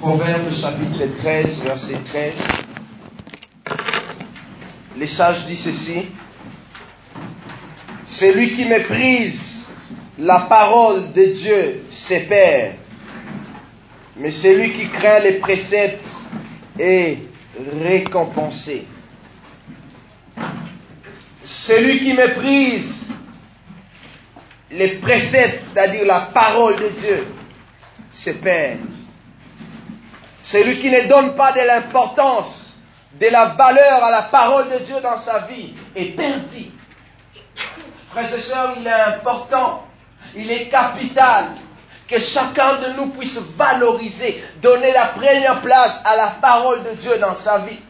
Proverbe chapitre 13, verset 13. Les sages disent ceci. Celui qui méprise la parole de Dieu se perd, mais celui qui craint les préceptes est récompensé. Celui qui méprise les préceptes, c'est-à-dire la parole de Dieu, se perd. Celui qui ne donne pas de l'importance, de la valeur à la parole de Dieu dans sa vie est perdu. Frères et sœurs, il est important, il est capital que chacun de nous puisse valoriser, donner la première place à la parole de Dieu dans sa vie.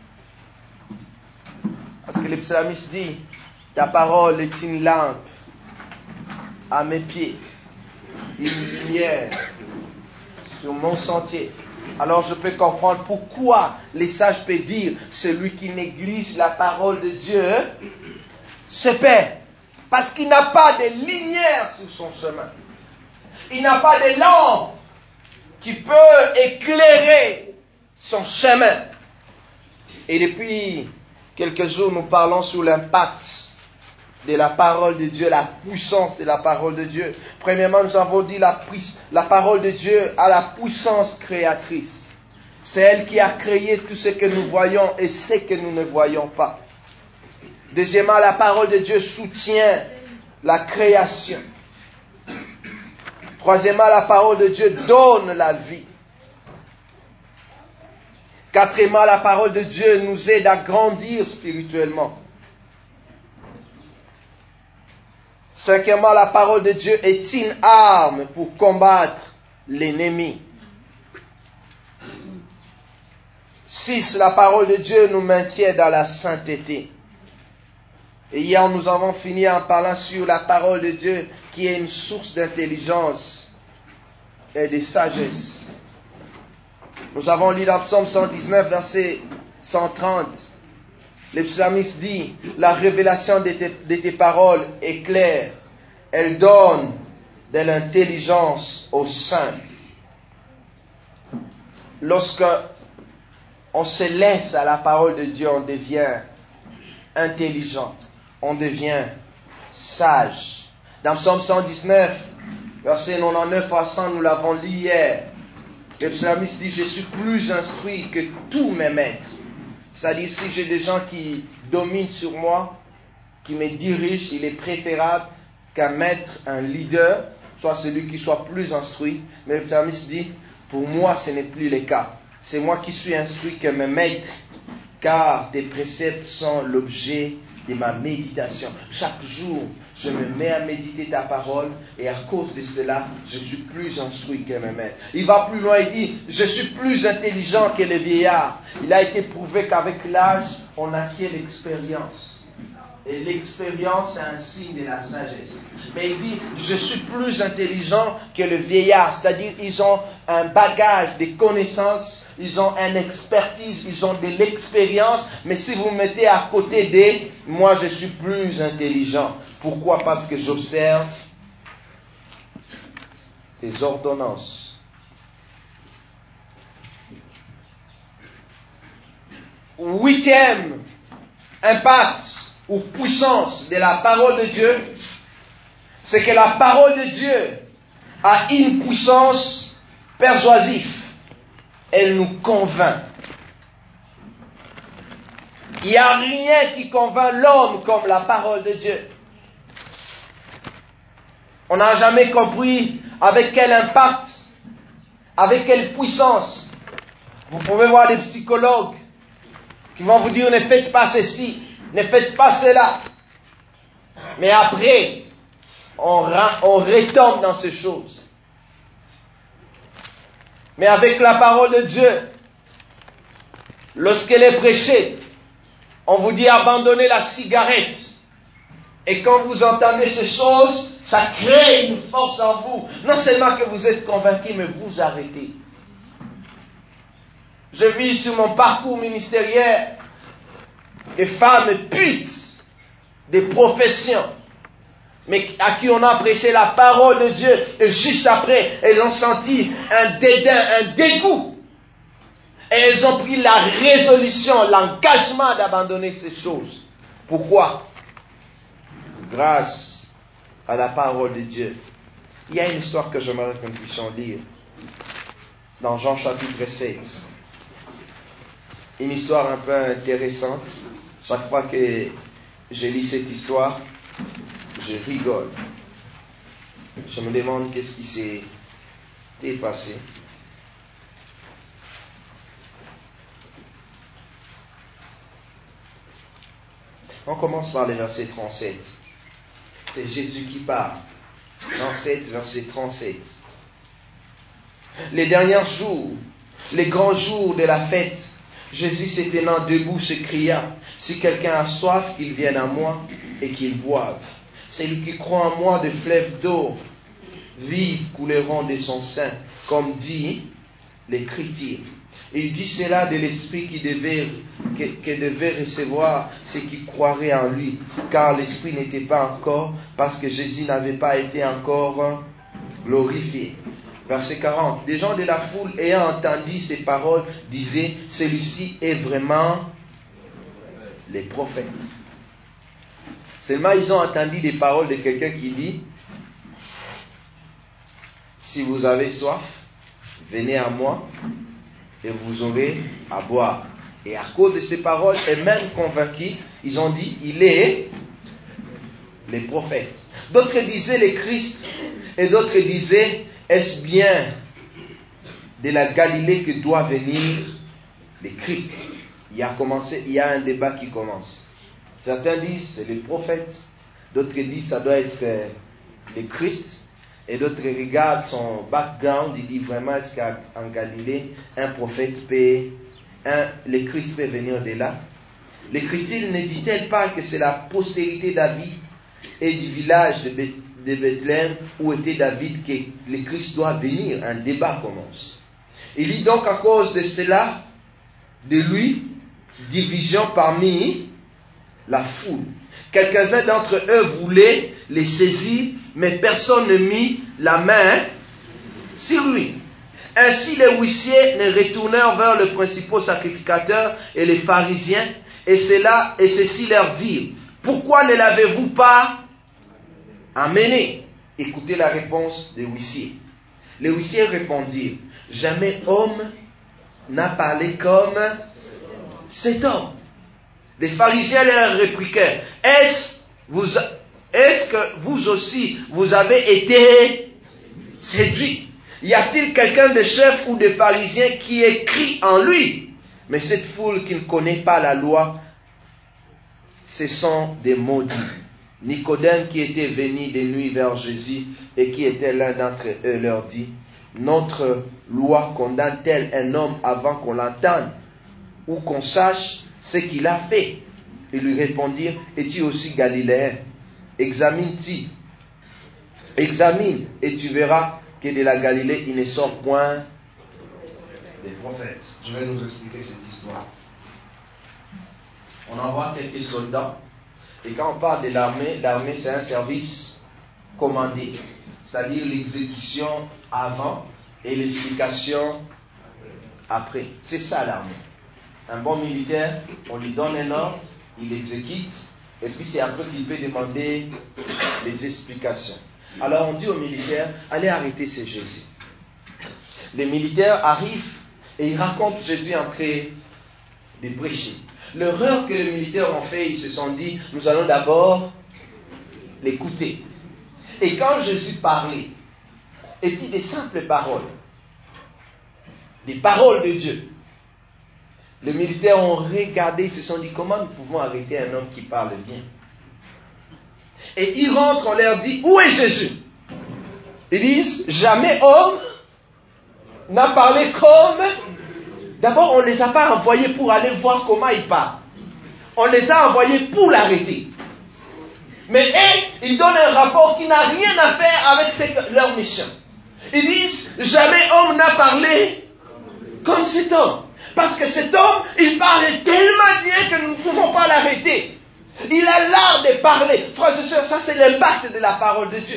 Parce que le psalmiste dit, ta parole est une lampe à mes pieds, une lumière sur mon sentier. Alors je peux comprendre pourquoi les sages peuvent dire, celui qui néglige la parole de Dieu se perd. Parce qu'il n'a pas de lumière sur son chemin. Il n'a pas de lampe qui peut éclairer son chemin. Et depuis quelques jours, nous parlons sur l'impact de la parole de Dieu, la puissance de la parole de Dieu. Premièrement, nous avons dit la parole de Dieu a la puissance créatrice. C'est elle qui a créé tout ce que nous voyons et ce que nous ne voyons pas. Deuxièmement, la parole de Dieu soutient la création. Troisièmement, la parole de Dieu donne la vie. Quatrièmement, la parole de Dieu nous aide à grandir spirituellement. Cinquièmement, la parole de Dieu est une arme pour combattre l'ennemi. 6. La parole de Dieu nous maintient dans la sainteté. Et hier, nous avons fini en parlant sur la parole de Dieu qui est une source d'intelligence et de sagesse. Nous avons lu dans Psaume 119, verset 130. Le psalmiste dit, la révélation de tes paroles est claire. Elle donne de l'intelligence aux saints. Lorsque on se laisse à la parole de Dieu, on devient intelligent. On devient sage. Dans Psaume 119, verset 99 à 100, nous l'avons lu hier. Le psalmiste dit, je suis plus instruit que tous mes maîtres. C'est-à-dire, si j'ai des gens qui dominent sur moi, qui me dirigent, il est préférable qu'un maître, un leader, soit celui qui soit plus instruit. Mais le psalmiste dit, pour moi, ce n'est plus le cas. C'est moi qui suis instruit que mes maîtres, car tes préceptes sont l'objet de ma méditation. Chaque jour, je me mets à méditer ta parole et à cause de cela, je suis plus instruit que mes maîtres. Il va plus loin, il dit, je suis plus intelligent que les vieillards. Il a été prouvé qu'avec l'âge, on acquiert l'expérience. Et l'expérience est un signe de la sagesse. Mais il dit, je suis plus intelligent que le vieillard. C'est-à-dire, ils ont un bagage de connaissances, ils ont une expertise, ils ont de l'expérience. Mais si vous me mettez à côté d'eux, moi je suis plus intelligent. Pourquoi? Parce que j'observe des ordonnances. Huitième impact ou puissance de la parole de Dieu, c'est que la parole de Dieu a une puissance persuasive. Elle nous convainc. Il n'y a rien qui convainc l'homme comme la parole de Dieu. On n'a jamais compris avec quel impact, avec quelle puissance. Vous pouvez voir les psychologues qui vont vous dire ne faites pas ceci, ne faites pas cela. Mais après, on retombe dans ces choses. Mais avec la parole de Dieu, lorsqu'elle est prêchée, on vous dit abandonnez la cigarette. Et quand vous entendez ces choses, ça crée une force en vous. Non seulement que vous êtes convaincu, mais vous arrêtez. Je vis sur mon parcours ministériel des femmes putes, des professions, mais à qui on a prêché la parole de Dieu, et juste après, elles ont senti un dédain, un dégoût Et elles ont pris la résolution, l'engagement d'abandonner ces choses. Pourquoi? Grâce à la parole de Dieu. Il y a une histoire que j'aimerais que nous puissions lire dans Jean chapitre 7. Une histoire un peu intéressante. Chaque fois que je lis cette histoire, je rigole. Je me demande qu'est-ce qui s'est passé. On commence par le verset 37. C'est Jésus qui parle. Jean 7, verset 37. Les derniers jours, les grands jours de la fête, Jésus se tenant debout se cria, si quelqu'un a soif, qu'il vienne à moi et qu'il boive. Celui qui croit en moi, de fleuves d'eau vive couleront de son sein, comme dit l'Écriture. Il dit cela de l'Esprit qui devait recevoir ceux qui croiraient en lui, car l'Esprit n'était pas encore, parce que Jésus n'avait pas été encore glorifié. Verset 40. Des gens de la foule ayant entendu ces paroles disaient, celui-ci est vraiment les prophètes. Seulement ils ont entendu des paroles de quelqu'un qui dit, si vous avez soif, venez à moi et vous aurez à boire. Et à cause de ces paroles, et même convaincus, ils ont dit, il est les prophètes. D'autres disaient le Christ, et d'autres disaient, est-ce bien de la Galilée que doit venir le Christ? Il y a un débat qui commence. Certains disent, c'est les prophètes. D'autres disent, ça doit être le Christ. Et d'autres regardent son background, ils disent vraiment, est-ce qu'en Galilée, un prophète le Christ peut venir de là? L'Écriture ne dit-elle pas que c'est la postérité David et du village de Bethléem où était David que le Christ doit venir? Un débat commence. Il dit donc à cause de cela, de lui, division parmi la foule. Quelques-uns d'entre eux voulaient les saisir, mais personne ne mit la main sur lui. Ainsi les huissiers ne retournèrent vers le principal sacrificateur et les pharisiens, et ceci leur dirent, pourquoi ne l'avez-vous pas amené? Écoutez la réponse des huissiers. Les huissiers répondirent, jamais homme n'a parlé comme cet homme. Les pharisiens leur répliquèrent, est-ce que vous aussi, vous avez été séduits? Y a-t-il quelqu'un de chef ou de pharisien qui écrit en lui? Mais cette foule qui ne connaît pas la loi, ce sont des maudits. Nicodème qui était venu de nuit vers Jésus et qui était l'un d'entre eux leur dit, notre loi condamne-t-elle un homme avant qu'on l'entende ou qu'on sache ce qu'il a fait? Ils lui répondirent, es-tu aussi galiléen? Examine et tu verras que de la Galilée il ne sort point des prophètes. Je vais nous expliquer cette histoire. On envoie quelques soldats et quand on parle de l'armée c'est un service commandé, c'est-à-dire l'exécution avant et l'explication après. C'est ça l'armée. Un bon militaire, on lui donne un ordre, il exécute, et puis c'est après qu'il peut demander des explications. Alors on dit aux militaires, allez arrêter ce Jésus. Les militaires arrivent et ils racontent Jésus en train de prêcher. L'erreur que les militaires ont fait, ils se sont dit, nous allons d'abord l'écouter. Et quand Jésus parlait, et puis des simples paroles, des paroles de Dieu, les militaires ont regardé, ils se sont dit, comment nous pouvons arrêter un homme qui parle bien? Et ils rentrent, on leur dit, où est Jésus? Ils disent, jamais homme n'a parlé comme... D'abord, on ne les a pas envoyés pour aller voir comment il parle. On les a envoyés pour l'arrêter. Mais eux, ils donnent un rapport qui n'a rien à faire avec leur mission. Ils disent, jamais homme n'a parlé comme cet homme. Parce que cet homme, il parle tellement bien que nous ne pouvons pas l'arrêter. Il a l'art de parler. Frères et sœurs, ça c'est l'impact de la parole de Dieu.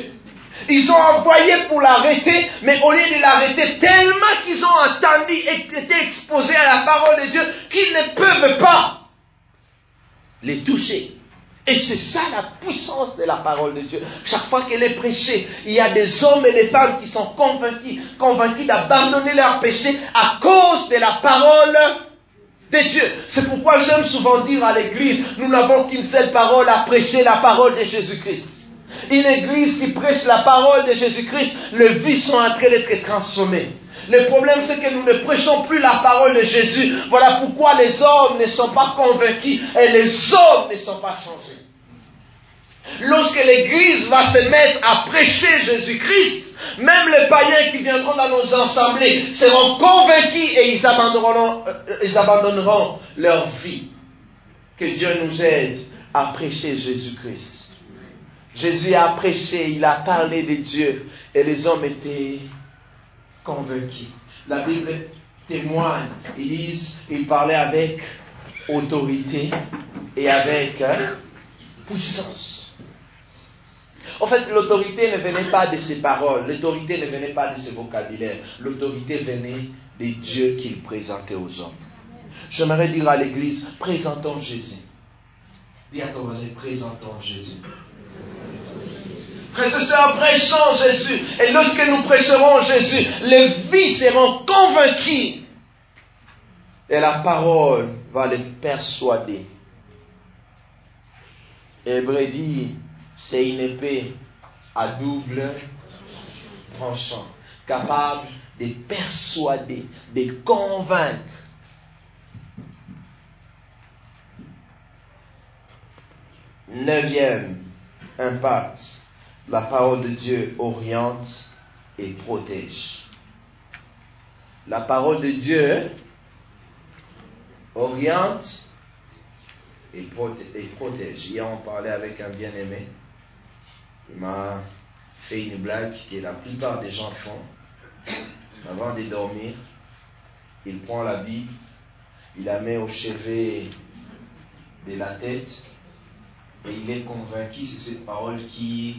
Ils ont envoyé pour l'arrêter, mais au lieu de l'arrêter, tellement qu'ils ont entendu et été exposés à la parole de Dieu qu'ils ne peuvent pas les toucher. Et c'est ça la puissance de la parole de Dieu. Chaque fois qu'elle est prêchée, il y a des hommes et des femmes qui sont convaincus d'abandonner leur péché à cause de la parole de Dieu. C'est pourquoi j'aime souvent dire à l'église, nous n'avons qu'une seule parole à prêcher, la parole de Jésus-Christ. Une église qui prêche la parole de Jésus-Christ, les vies sont en train d'être transformées. Le problème, c'est que nous ne prêchons plus la parole de Jésus. Voilà pourquoi les hommes ne sont pas convaincus et les hommes ne sont pas changés. Lorsque l'église va se mettre à prêcher Jésus-Christ, même les païens qui viendront dans nos assemblées seront convaincus et ils abandonneront leur vie. Que Dieu nous aide à prêcher Jésus-Christ. Jésus a prêché, il a parlé de Dieu et les hommes étaient convaincus. La Bible témoigne, il parlait avec autorité et avec puissance. En fait, l'autorité ne venait pas de ses paroles, l'autorité ne venait pas de ses vocabulaires, l'autorité venait des dieux qu'il présentait aux hommes. J'aimerais dire à l'église, présentons Jésus. Dis à ton voisin, présentons Jésus. Frères et sœurs, prêchons Jésus. Et lorsque nous prêcherons Jésus, les vies seront convaincues. Et la parole va les persuader. Hébreu dit, c'est une épée à double tranchant, capable de persuader, de convaincre. Neuvième impact. La parole de Dieu oriente et protège. La parole de Dieu oriente et protège. Hier, on parlait avec un bien-aimé. Il m'a fait une blague que la plupart des gens font. Avant de dormir, il prend la Bible, il la met au chevet de la tête et il est convaincu que c'est cette parole qui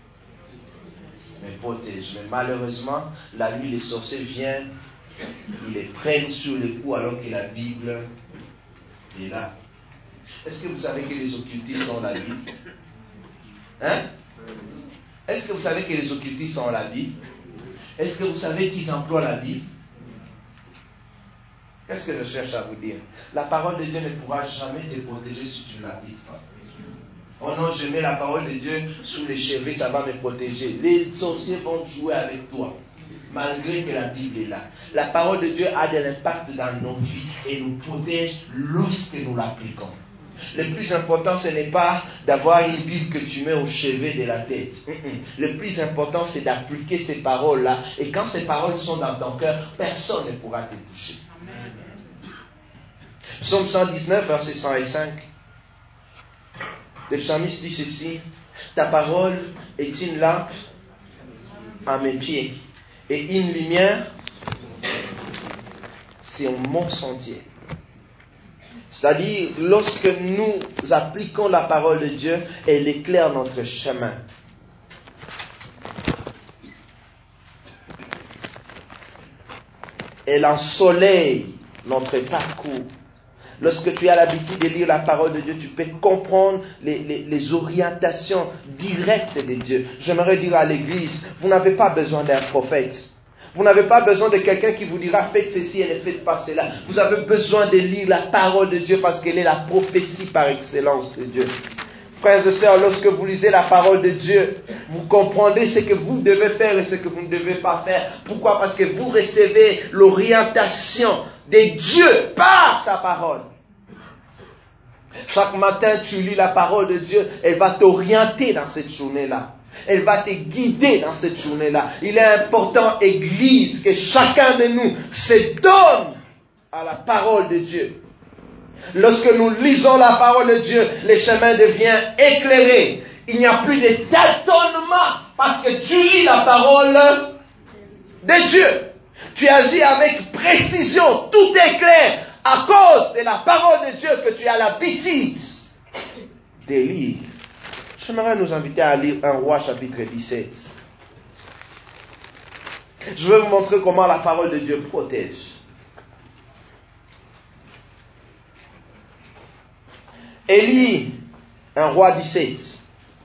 me protège. Mais malheureusement, la nuit, les sorciers viennent, ils les prennent sur le cou alors que la Bible est là. Est-ce que vous savez que les occultistes ont la Bible? Hein? Est-ce que vous savez que les occultistes ont la Bible? Est-ce que vous savez qu'ils emploient la Bible? Qu'est-ce que je cherche à vous dire? La parole de Dieu ne pourra jamais te protéger si tu ne l'appliques pas. Oh non, je mets la parole de Dieu sous les cheveux, ça va me protéger. Les sorciers vont jouer avec toi, malgré que la Bible est là. La parole de Dieu a de l'impact dans nos vies et nous protège lorsque nous l'appliquons. Le plus important, ce n'est pas d'avoir une Bible que tu mets au chevet de la tête. Le plus important, c'est d'appliquer ces paroles-là. Et quand ces paroles sont dans ton cœur, personne ne pourra te toucher. Psaume 119, versets 105. Le psalmiste dit ceci: ta parole est une lampe à mes pieds et une lumière sur mon sentier. C'est-à-dire, lorsque nous appliquons la parole de Dieu, elle éclaire notre chemin. Elle ensoleille notre parcours. Lorsque tu as l'habitude de lire la parole de Dieu, tu peux comprendre les orientations directes de Dieu. J'aimerais dire à l'église, vous n'avez pas besoin d'un prophète. Vous n'avez pas besoin de quelqu'un qui vous dira faites ceci et ne faites pas cela. Vous avez besoin de lire la parole de Dieu parce qu'elle est la prophétie par excellence de Dieu. Frères et sœurs, lorsque vous lisez la parole de Dieu, vous comprendrez ce que vous devez faire et ce que vous ne devez pas faire. Pourquoi? Parce que vous recevez l'orientation de Dieu par sa parole. Chaque matin, tu lis la parole de Dieu, elle va t'orienter dans cette journée-là. Elle va te guider dans cette journée-là. Il est important, Église, que chacun de nous se donne à la parole de Dieu. Lorsque nous lisons la parole de Dieu, le chemin devient éclairé. Il n'y a plus de tâtonnement parce que tu lis la parole de Dieu. Tu agis avec précision, tout est clair à cause de la parole de Dieu que tu as l'habitude de lire. J'aimerais nous inviter à lire 1 Roi chapitre 17. Je vais vous montrer comment la parole de Dieu protège. Élie, un roi d'17.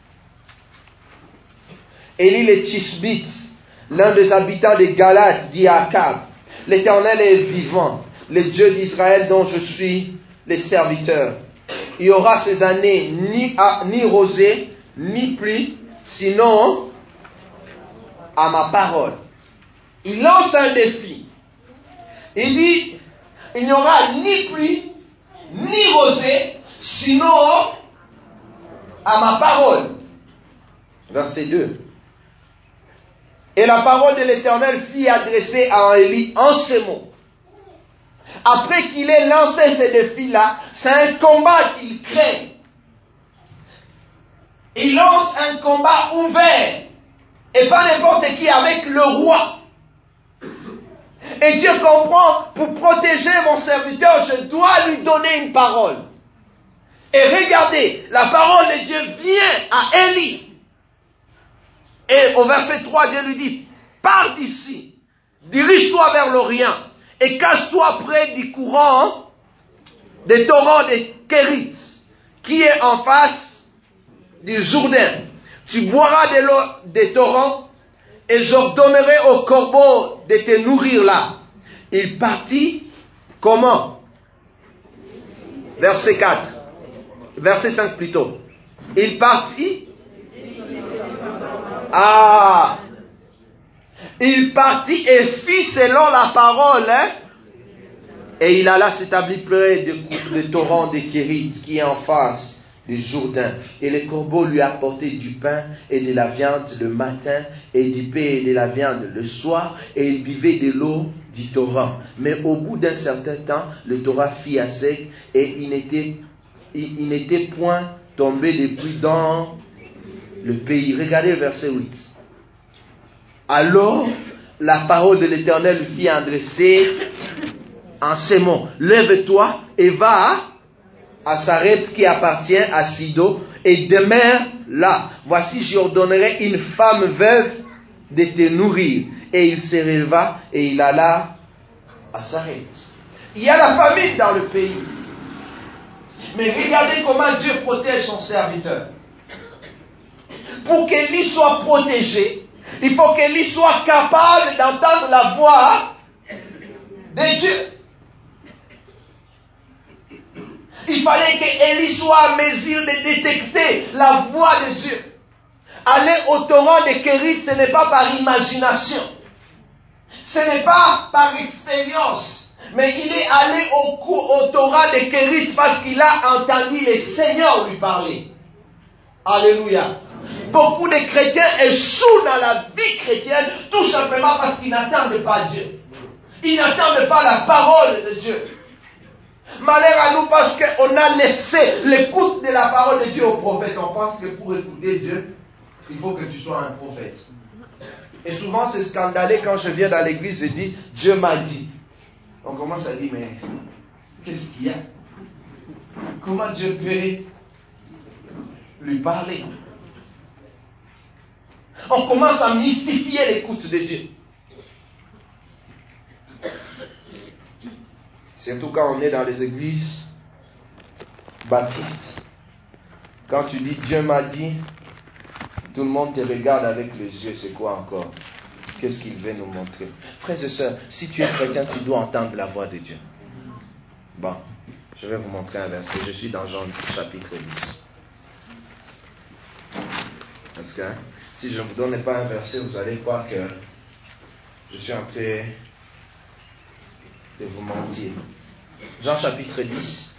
Élie le Tishbite, l'un des habitants des Galates, dit à Akab, l'Éternel est vivant, le Dieu d'Israël dont je suis le serviteur. Il y aura ces années ni rosée, ni pluie, sinon à ma parole. Il lance un défi. Il dit, il n'y aura ni pluie, ni rosée, sinon à ma parole. Verset 2. Et la parole de l'Éternel fut adressée à Élie en ces mots. Après qu'il ait lancé ce défi-là, c'est un combat qu'il crée. Il lance un combat ouvert. Et pas n'importe qui, avec le roi. Et Dieu comprend, pour protéger mon serviteur, je dois lui donner une parole. Et regardez, la parole de Dieu vient à Élie. Et au verset 3, Dieu lui dit, pars d'ici, dirige-toi vers l'Orient, et cache-toi près du courant des torrents des Kérit, qui est en face du Jourdain. Tu boiras de l'eau des torrents, et j'ordonnerai aux corbeaux de te nourrir là. Il partit, comment? Verset 4. Verset 5 plutôt. Il partit. Il partit et fit selon la parole. Et il alla s'établir près du torrent de Kérit, qui est en face du Jourdain. Et les corbeaux lui apportaient du pain et de la viande le matin, et du pain et de la viande le soir, et il buvait de l'eau du torrent. Mais au bout d'un certain temps, le torrent fit à sec, et il n'était point tombé de pluie dans le pays. Regardez le verset 8. Alors, la parole de l'Éternel lui fit adresser en ces mots. Lève-toi et va à Sarepte qui appartient à Sidon et demeure là. Voici, j'ordonnerai une femme veuve de te nourrir. Et il se releva et il alla à Sarepte. Il y a la famine dans le pays. Mais regardez comment Dieu protège son serviteur. Pour qu'Élie soit protégé, il faut qu'Élie soit capable d'entendre la voix de Dieu. Il fallait qu'Élie soit en mesure de détecter la voix de Dieu. Aller au torrent de Kérit, ce n'est pas par imagination. Ce n'est pas par expérience. Mais il est allé au torrent de Kérit parce qu'il a entendu le Seigneur lui parler. Alléluia. Beaucoup de chrétiens échouent dans la vie chrétienne tout simplement parce qu'ils n'attendent pas Dieu. Ils n'attendent pas la parole de Dieu. Malheur à nous parce qu'on a laissé l'écoute de la parole de Dieu au prophète. On pense que pour écouter Dieu, il faut que tu sois un prophète. Et souvent c'est scandaleux quand je viens dans l'église et dis Dieu m'a dit. On commence à dire mais qu'est-ce qu'il y a? Comment Dieu peut lui parler? On commence à mystifier l'écoute de Dieu. Surtout quand on est dans les églises baptistes. Quand tu dis Dieu m'a dit, tout le monde te regarde avec les yeux. C'est quoi encore? Qu'est-ce qu'il veut nous montrer? Frères et sœurs, si tu es chrétien, tu dois entendre la voix de Dieu. Bon, je vais vous montrer un verset. Je suis dans Jean chapitre 10. Parce que si je ne vous donne pas un verset, vous allez croire que je suis en train de vous mentir. Jean chapitre 10.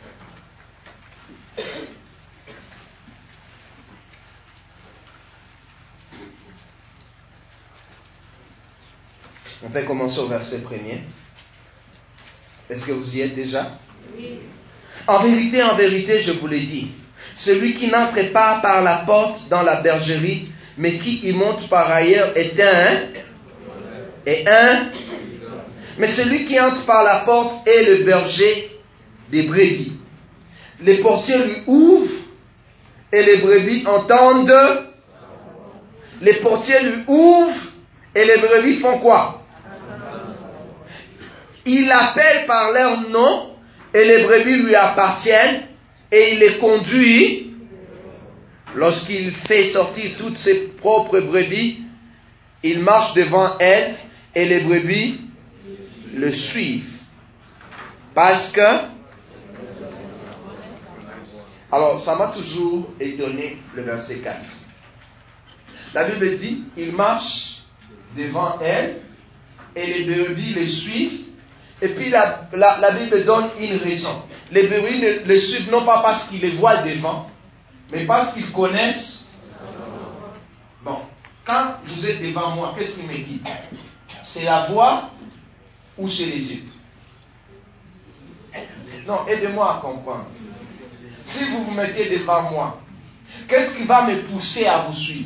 On peut commencer au verset 1er. Est-ce que vous y êtes déjà? Oui. En vérité, je vous l'ai dit. Celui qui n'entre pas par la porte dans la bergerie, mais qui y monte par ailleurs est un. Mais celui qui entre par la porte est le berger des brebis. Les portiers lui ouvrent et les brebis entendent. Les portiers lui ouvrent et les brebis font quoi? Il appelle par leur nom et les brebis lui appartiennent et il les conduit. Lorsqu'il fait sortir toutes ses propres brebis, il marche devant elles et les brebis le suivent. Parce que... Alors, ça m'a toujours étonné le verset 4. La Bible dit, il marche devant elles et les brebis le suivent. Et puis la Bible donne une raison. Les brebis le suivent non pas parce qu'ils les voient devant, mais parce qu'ils connaissent. Bon, quand vous êtes devant moi, qu'est-ce qui me guide? C'est la voix ou c'est les yeux? Non, aidez-moi à comprendre. Si vous vous mettez devant moi, qu'est-ce qui va me pousser à vous suivre?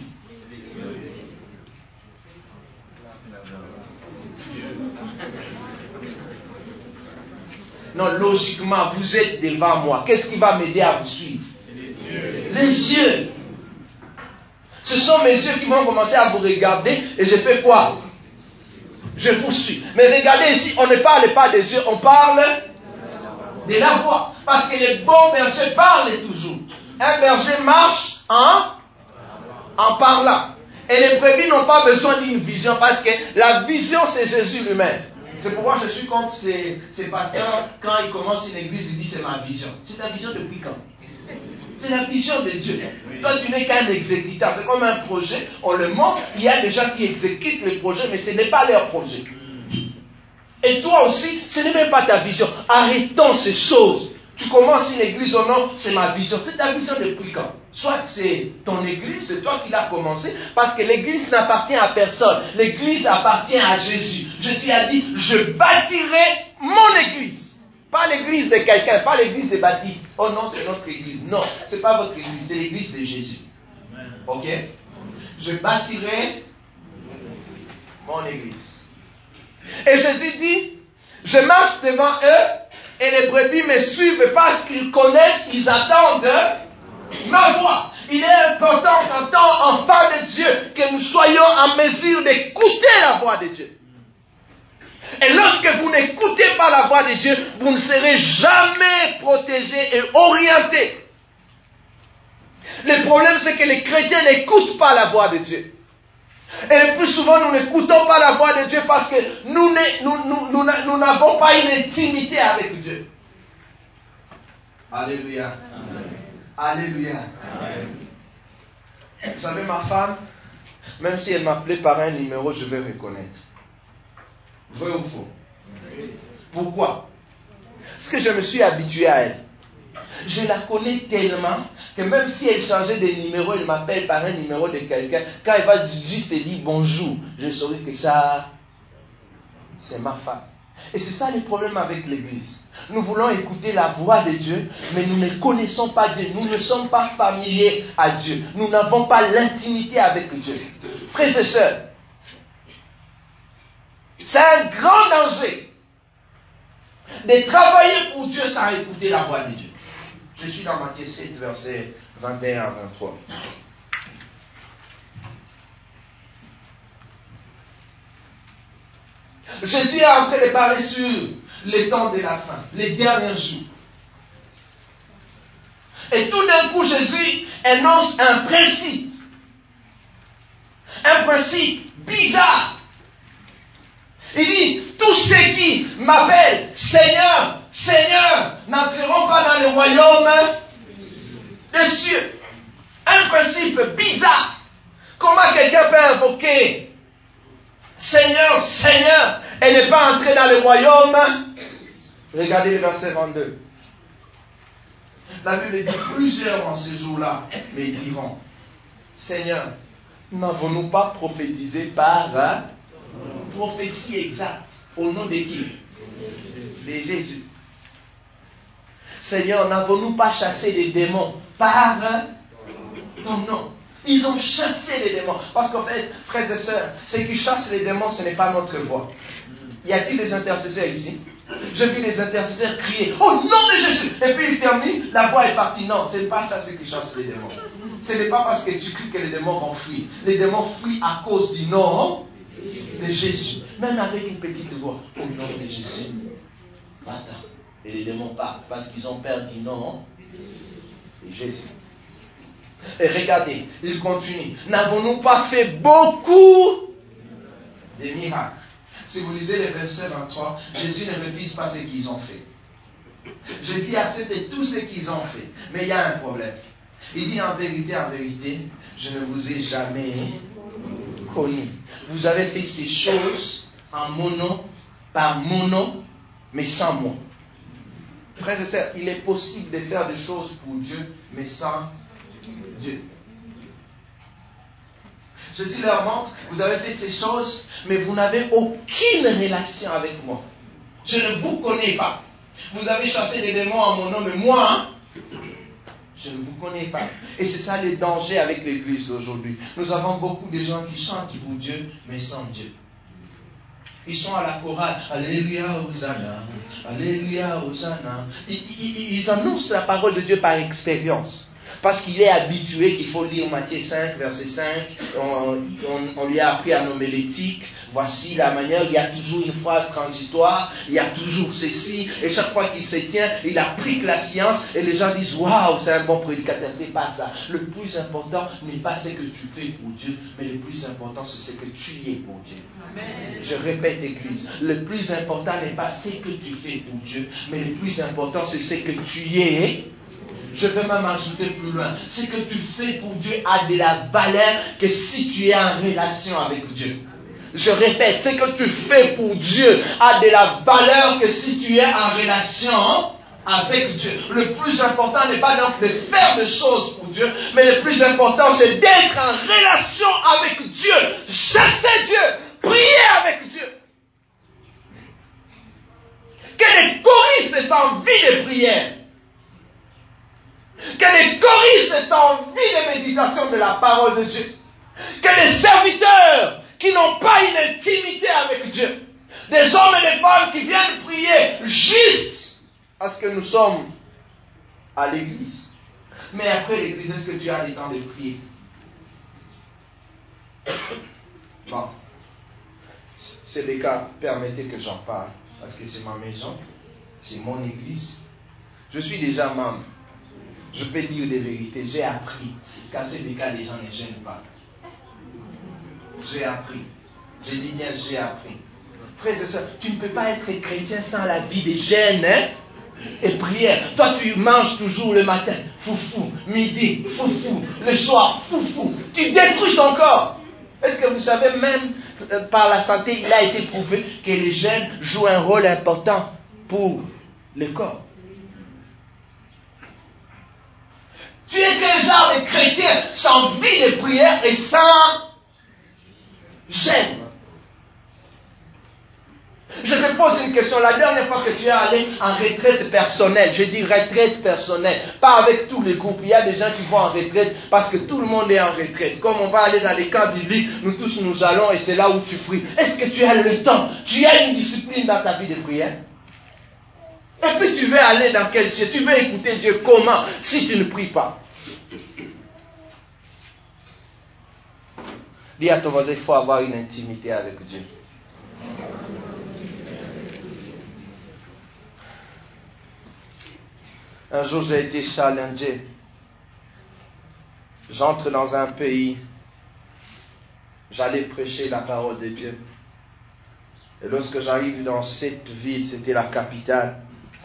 Non, logiquement, vous êtes devant moi. Qu'est-ce qui va m'aider à vous suivre? Les yeux. Ce sont mes yeux qui vont commencer à vous regarder et je fais quoi? Je vous suis. Mais regardez ici, on ne parle pas des yeux, on parle de la voix. Parce que les bons bergers parlent toujours. Un berger marche en parlant. Et les brebis n'ont pas besoin d'une vision parce que la vision c'est Jésus lui-même. C'est pourquoi je suis contre ces pasteurs. Quand ils commencent une église, ils disent c'est ma vision. C'est ta vision depuis quand? C'est la vision de Dieu. Toi, tu n'es qu'un exécutant. C'est comme un projet. On le montre. Il y a des gens qui exécutent le projet, mais ce n'est pas leur projet. Et toi aussi, ce n'est même pas ta vision. Arrêtons ces choses. Tu commences une église au nom, c'est ma vision. C'est ta vision depuis quand? Soit c'est ton église, c'est toi qui l'as commencé, parce que l'église n'appartient à personne. L'église appartient à Jésus. Jésus a dit, je bâtirai mon église. Pas l'église de quelqu'un, pas l'église de Baptiste. Oh non, c'est notre église. Non, c'est pas votre église, c'est l'église de Jésus. Ok? Je bâtirai mon église. Et Jésus dit, je marche devant eux et les brebis me suivent parce qu'ils connaissent, ils attendent ma voix. Il est important en tant qu'enfant de Dieu que nous soyons en mesure d'écouter la voix de Dieu. Et lorsque vous n'écoutez pas la voix de Dieu, vous ne serez jamais protégé et orienté. Le problème, c'est que les chrétiens n'écoutent pas la voix de Dieu. Et le plus souvent, nous n'écoutons pas la voix de Dieu parce que nous n'avons pas une intimité avec Dieu. Alléluia. Amen. Alléluia. Amen. Vous savez, ma femme, même si elle m'appelait par un numéro, je vais reconnaître. Vrai ou faux? Pourquoi? Parce que je me suis habitué à elle. Je la connais tellement que même si elle changeait de numéro, elle m'appelle par un numéro de quelqu'un. Quand elle va juste te dire bonjour, je saurais que ça, c'est ma femme. Et c'est ça le problème avec l'église. Nous voulons écouter la voix de Dieu, mais nous ne connaissons pas Dieu. Nous ne sommes pas familiers à Dieu. Nous n'avons pas l'intimité avec Dieu. Frères et sœurs, c'est un grand danger de travailler pour Dieu sans écouter la voix de Dieu. Je suis dans Matthieu 7, versets 21 à 23. Jésus est en train de parler sur les temps de la fin, les derniers jours. Et tout d'un coup, Jésus énonce un principe bizarre. Il dit, tous ceux qui m'appellent Seigneur, Seigneur, n'entreront pas dans le royaume des cieux. Un principe bizarre. Comment quelqu'un peut invoquer Seigneur, Seigneur, et ne pas entrer dans le royaume? Regardez le verset 22. La Bible dit, plusieurs en ce jour-là me diront, Seigneur, n'avons-nous pas prophétisé par prophétie exacte au nom de qui? De Jésus. Seigneur, n'avons-nous pas chassé les démons par ton nom? Ils ont chassé les démons. Parce qu'en fait, frères et sœurs, ceux qui chassent les démons, ce n'est pas notre voix. Y a-t-il des intercesseurs ici? J'ai vu les intercesseurs crier au nom de Jésus. Et puis il termine, la voix est partie. Non, ce n'est pas ça ceux qui chassent les démons. Ce n'est pas parce que tu cries que les démons vont fuir. Les démons fuient à cause du nom de Jésus. Même avec une petite voix. Au nom de Jésus. va-t'en. Et les démons partent parce qu'ils ont peur du nom de Jésus. Et regardez, il continue. N'avons-nous pas fait beaucoup de miracles? Si vous lisez les versets 23, Jésus ne refuse pas ce qu'ils ont fait. Jésus accepte tout ce qu'ils ont fait. Mais il y a un problème. Il dit en vérité, je ne vous ai jamais connu. Vous avez fait ces choses en mon nom, par mon nom, mais sans moi. Frères et sœurs, il est possible de faire des choses pour Dieu, mais sans Dieu. Jésus leur montre, vous avez fait ces choses, mais vous n'avez aucune relation avec moi. Je ne vous connais pas. Vous avez chassé des démons en mon nom, mais moi, je ne vous connais pas. Et c'est ça le danger avec l'église d'aujourd'hui. Nous avons beaucoup de gens qui chantent pour Dieu, mais sans Dieu. Ils sont à la chorale. Alléluia, Hosanna. Alléluia, Hosanna. Ils annoncent la parole de Dieu par expérience. Parce qu'il est habitué qu'il faut lire Matthieu 5, verset 5. On lui a appris en homilétique. Voici la manière, il y a toujours une phrase transitoire, il y a toujours ceci, et chaque fois qu'il se tient, il applique la science, et les gens disent, waouh, c'est un bon prédicateur. C'est pas ça. Le plus important n'est pas ce que tu fais pour Dieu, mais le plus important, c'est ce que tu es pour Dieu. Amen. Je répète, Église, le plus important n'est pas ce que tu fais pour Dieu, mais le plus important, c'est ce que tu es. Je vais même ajouter plus loin. Ce que tu fais pour Dieu a de la valeur que si tu es en relation avec Dieu. Je répète, ce que tu fais pour Dieu a de la valeur que si tu es en relation avec Dieu. Le plus important n'est pas donc de faire des choses pour Dieu, mais le plus important c'est d'être en relation avec Dieu. Chercher Dieu, prier avec Dieu. Que les choristes sans vie de prière, que les choristes sans vie de méditation de la parole de Dieu, que les serviteurs qui n'ont pas une intimité avec Dieu, des hommes et des femmes qui viennent prier juste parce que nous sommes à l'église. Mais après l'église, est-ce que tu as le temps de prier? Bon, c'est des cas, permettez que j'en parle, parce que c'est ma maison, c'est mon église. Je suis déjà membre. Je peux dire des vérités, j'ai appris qu'à ces cas, les gens ne gênent pas. J'ai appris. J'ai dit bien, j'ai appris. Frères et sœurs, tu ne peux pas être chrétien sans la vie de gêne et prière. Toi, tu manges toujours le matin, foufou, midi, foufou, le soir, foufou. Tu détruis ton corps. Est-ce que vous savez, même par la santé, il a été prouvé que les gènes jouent un rôle important pour le corps. Tu es quel genre de chrétien sans vie de prière et sans gêne? Je te pose une question. La dernière fois que tu es allé en retraite personnelle, je dis retraite personnelle, pas avec tous les groupes. Il y a des gens qui vont en retraite parce que tout le monde est en retraite. Comme on va aller dans les camps du lit, nous tous nous allons et c'est là où tu pries. Est-ce que tu as le temps? Tu as une discipline dans ta vie de prière? Et puis tu veux aller dans quel Dieu? Tu veux écouter Dieu comment si tu ne pries pas? Dis à ton voisin, il faut avoir une intimité avec Dieu. Un jour, j'ai été challengé. J'entre dans un pays. J'allais prêcher la parole de Dieu. Et lorsque j'arrive dans cette ville, c'était la capitale.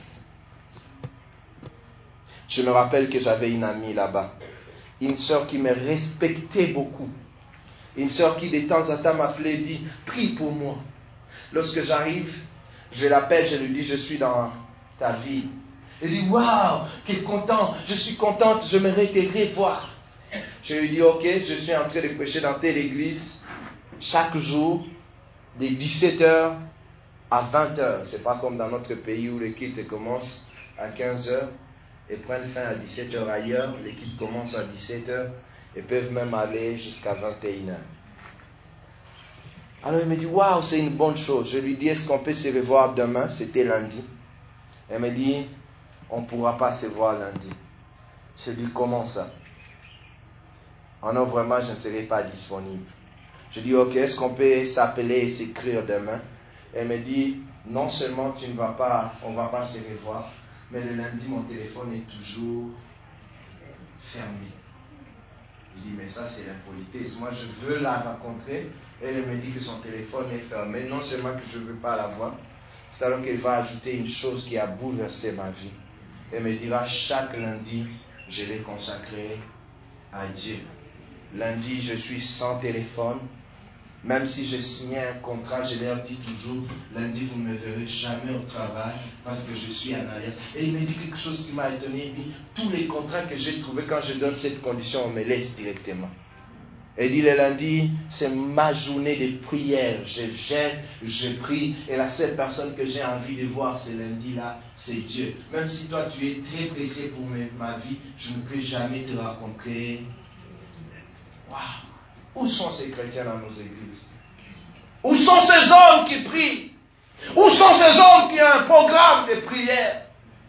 Je me rappelle que j'avais une amie là-bas. Une sœur qui me respectait beaucoup. Une sœur qui de temps en temps m'appelait et dit, prie pour moi. Lorsque j'arrive, je l'appelle, je lui dis, je suis dans ta ville. Elle dit, waouh, quel content, je suis contente, j'aimerais te revoir. Je lui dis, ok, je suis en train de prêcher dans telle église, chaque jour, de 17h à 20h. C'est pas comme dans notre pays où les cultes commencent à 15h et prennent fin à 17h ailleurs. Les cultes commencent à 17h et peuvent même aller jusqu'à 21h. Alors il me dit, waouh, c'est une bonne chose. Je lui dis, est-ce qu'on peut se revoir demain? C'était lundi. Elle me dit, on ne pourra pas se voir lundi. Je lui dis, comment ça? Oh non, vraiment, je ne serai pas disponible. Je dis, ok, est-ce qu'on peut s'appeler et s'écrire demain? Elle me dit, non seulement on ne va pas se revoir, mais le lundi, mon téléphone est toujours fermé. Je dis, mais ça, c'est l'impolitesse. Moi, je veux la rencontrer. Elle me dit que son téléphone est fermé. Non seulement que je ne veux pas la voir, c'est alors qu'elle va ajouter une chose qui a bouleversé ma vie. Elle me dira, chaque lundi, je l'ai consacré à Dieu. Lundi, je suis sans téléphone. Même si je signais un contrat, je leur dis toujours, lundi, vous ne me verrez jamais au travail parce que je suis en alerte. Et il me dit quelque chose qui m'a étonné. Il dit, tous les contrats que j'ai trouvés, quand je donne cette condition, on me laisse directement. Et il dit, le lundi, c'est ma journée de prière. Je gêne, je prie. Et la seule personne que j'ai envie de voir ce lundi-là, c'est Dieu. Même si toi, tu es très pressé pour ma vie, je ne peux jamais te rencontrer. Waouh! Où sont ces chrétiens dans nos églises? Où sont ces hommes qui prient? Où sont ces hommes qui ont un programme de prière?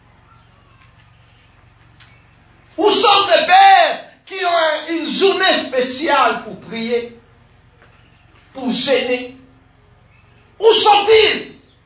Où sont ces pères qui ont une journée spéciale pour prier, pour jeûner? Où sont-ils?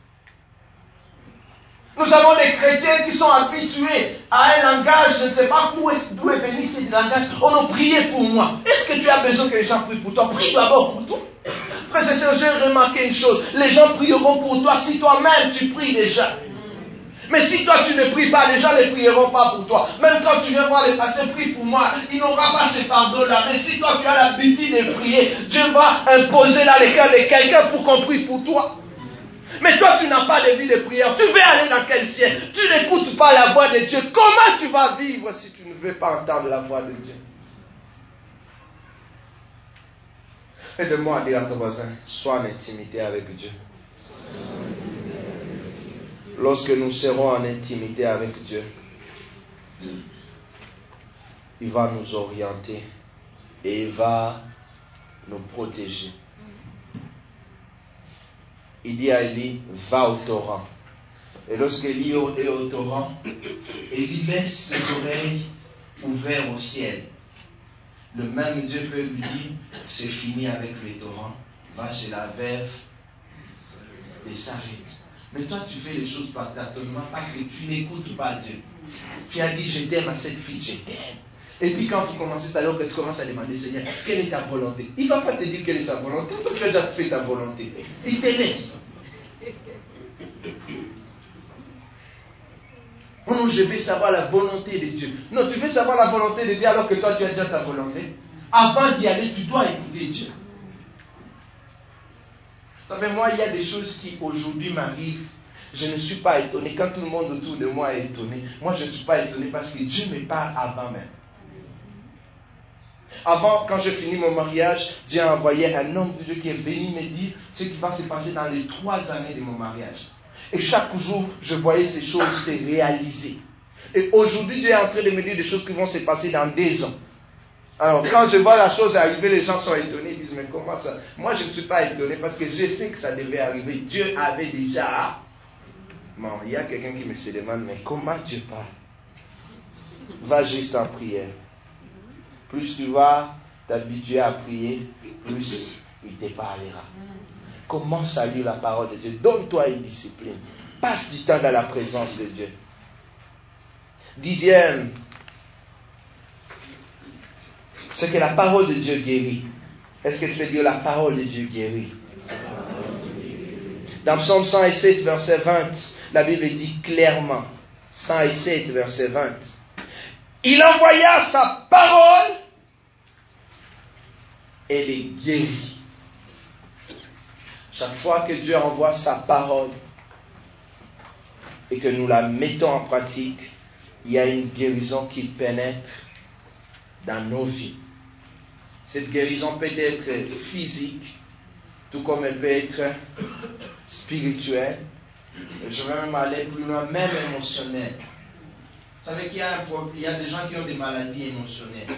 Nous avons des chrétiens qui sont habitués à un langage, je ne sais pas d'où est venu ce langage. On a prié pour moi. Est-ce que tu as besoin que les gens prient pour toi? Prie d'abord pour toi. Frère et sœurs, j'ai remarqué une chose. Les gens prieront pour toi si toi-même tu pries déjà. Mais si toi tu ne pries pas, les gens ne prieront pas pour toi. Même quand tu viens voir les pasteurs, prie pour moi, il n'aura pas ce fardeau-là. Mais si toi tu as l'habitude de prier, Dieu va imposer dans le cœur de quelqu'un pour qu'on prie pour toi. Mais toi, tu n'as pas de vie de prière. Tu veux aller dans quel ciel? Tu n'écoutes pas la voix de Dieu. Comment tu vas vivre si tu ne veux pas entendre la voix de Dieu? Aide-moi à dire à ton voisin, sois en intimité avec Dieu. Lorsque nous serons en intimité avec Dieu, il va nous orienter et il va nous protéger. Il dit à Élie, va au torrent. Et lorsqu'Élie est au torrent, Élie laisse ses oreilles ouvertes au ciel. Le même Dieu peut lui dire, c'est fini avec les torrents, va chez la veuve et s'arrête. Mais toi, tu fais les choses par tâtonnement parce que tu n'écoutes pas Dieu. Tu as dit, je t'aime à cette fille, je t'aime. Et puis quand tu commences, c'est alors que tu commences à demander, Seigneur, quelle est ta volonté? Il ne va pas te dire quelle est sa volonté. Toi, tu as déjà fait ta volonté. Il te laisse. Oh non, je vais savoir la volonté de Dieu. Non, tu veux savoir la volonté de Dieu alors que toi, tu as déjà ta volonté. Avant d'y aller, tu dois écouter Dieu. Vous savez, moi, il y a des choses qui aujourd'hui m'arrivent. Je ne suis pas étonné. Quand tout le monde autour de moi est étonné, moi, je ne suis pas étonné parce que Dieu me parle avant même. Avant, quand j'ai fini mon mariage, Dieu a envoyé un homme de Dieu qui est venu me dire ce qui va se passer dans les 3 années de mon mariage. Et chaque jour, je voyais ces choses se réaliser. Et aujourd'hui, Dieu est en train de me dire des choses qui vont se passer dans 2 ans. Alors, quand je vois la chose arriver, les gens sont étonnés. Ils disent, mais comment ça? Moi, je ne suis pas étonné parce que je sais que ça devait arriver. Dieu avait déjà... Bon, il y a quelqu'un qui me se demande, mais comment Dieu parle? Va juste en prière. Plus tu vas t'habituer à prier, plus il te parlera. Commence à lire la parole de Dieu. Donne-toi une discipline. Passe du temps dans la présence de Dieu. 10e, c'est que la parole de Dieu guérit. Est-ce que tu peux dire la parole de Dieu guérit? Dans Psaume 107, verset 20, la Bible dit clairement, 107, verset 20, il envoya sa parole et les guérit. Chaque fois que Dieu envoie sa parole et que nous la mettons en pratique, il y a une guérison qui pénètre dans nos vies. Cette guérison peut être physique, tout comme elle peut être spirituelle. Je vais même aller plus loin, même émotionnelle. Vous savez qu'il y a des gens qui ont des maladies émotionnelles.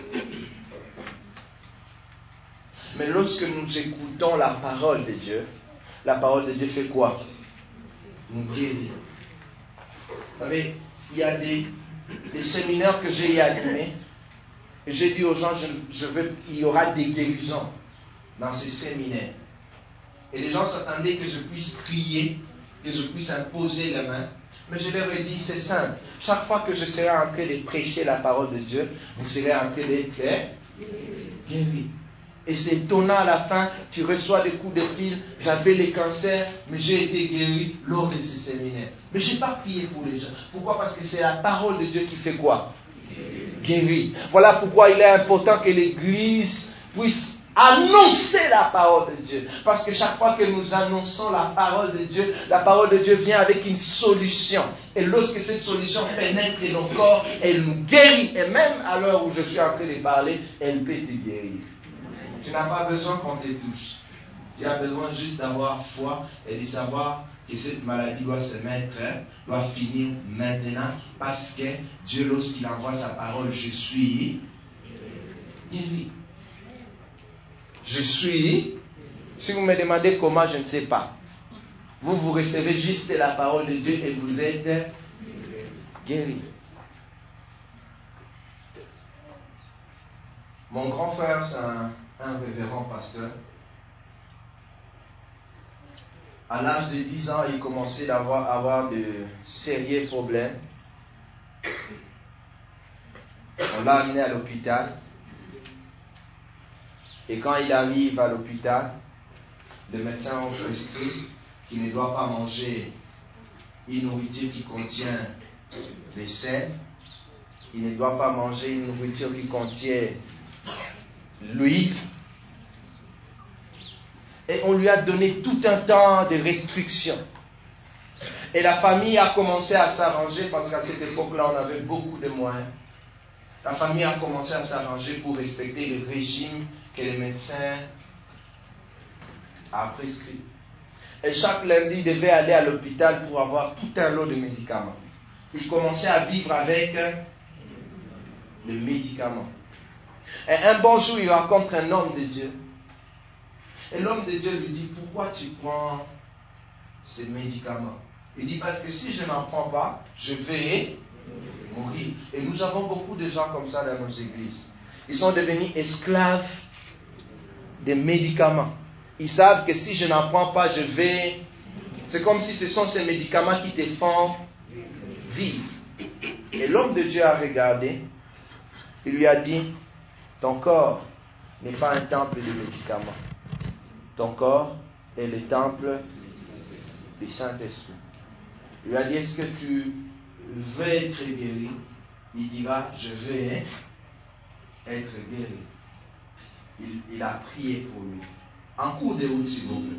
Mais lorsque nous écoutons la parole de Dieu fait quoi? Nous guérit. Vous savez, il y a des séminaires que j'ai animés. Et j'ai dit aux gens, il y aura des guérisons dans ces séminaires. Et les gens s'attendaient que je puisse prier que je puisse imposer les mains. Mais je leur ai dit, c'est simple. Chaque fois que je serai en train de prêcher la parole de Dieu, vous serez en train d'être guéris. Et c'est étonnant à la fin, tu reçois des coups de fil, j'avais les cancers, mais j'ai été guéri lors de ce séminaire. Mais je n'ai pas prié pour les gens. Pourquoi? Parce que c'est la parole de Dieu qui fait quoi? Guérir. Voilà pourquoi il est important que l'Église puisse annoncer la parole de Dieu. Parce que chaque fois que nous annonçons la parole de Dieu vient avec une solution. Et lorsque cette solution pénètre nos corps, elle nous guérit. Et même à l'heure où je suis en train de parler, elle peut te guérir. Tu n'as pas besoin qu'on te touche. Tu as besoin juste d'avoir foi et de savoir que cette maladie doit se mettre, doit finir maintenant. Parce que Dieu, lorsqu'il envoie sa parole, je suis guéri. Je suis. Si vous me demandez comment, je ne sais pas. Vous recevez juste la parole de Dieu et vous êtes guéri. Mon grand frère, c'est un révérend pasteur. À l'âge de 10 ans, il commençait à avoir de sérieux problèmes. On l'a amené à l'hôpital. Et quand il arrive à l'hôpital, le médecin a prescrit qu'il ne doit pas manger une nourriture qui contient des sels. Il ne doit pas manger une nourriture qui contient l'huile. Et on lui a donné tout un temps de restrictions. Et la famille a commencé à s'arranger parce qu'à cette époque-là, on avait beaucoup de moyens. La famille a commencé à s'arranger pour respecter le régime que les médecins a prescrit. Et chaque lundi, il devait aller à l'hôpital pour avoir tout un lot de médicaments. Il commençait à vivre avec les médicaments. Et un bon jour, il rencontre un homme de Dieu. Et l'homme de Dieu lui dit, pourquoi tu prends ces médicaments? Il dit, parce que si je n'en prends pas, je vais mourir. Et nous avons beaucoup de gens comme ça dans nos églises. Ils sont devenus esclaves des médicaments. Ils savent que si je n'en prends pas, je vais... C'est comme si ce sont ces médicaments qui te font vivre. Et l'homme de Dieu a regardé. Il lui a dit, ton corps n'est pas un temple de médicaments. Ton corps est le temple du Saint-Esprit. Il lui a dit, est-ce que tu veux être guéri? Il dira, je vais être guéri. Il a prié pour lui. En cours de route, s'il vous plaît.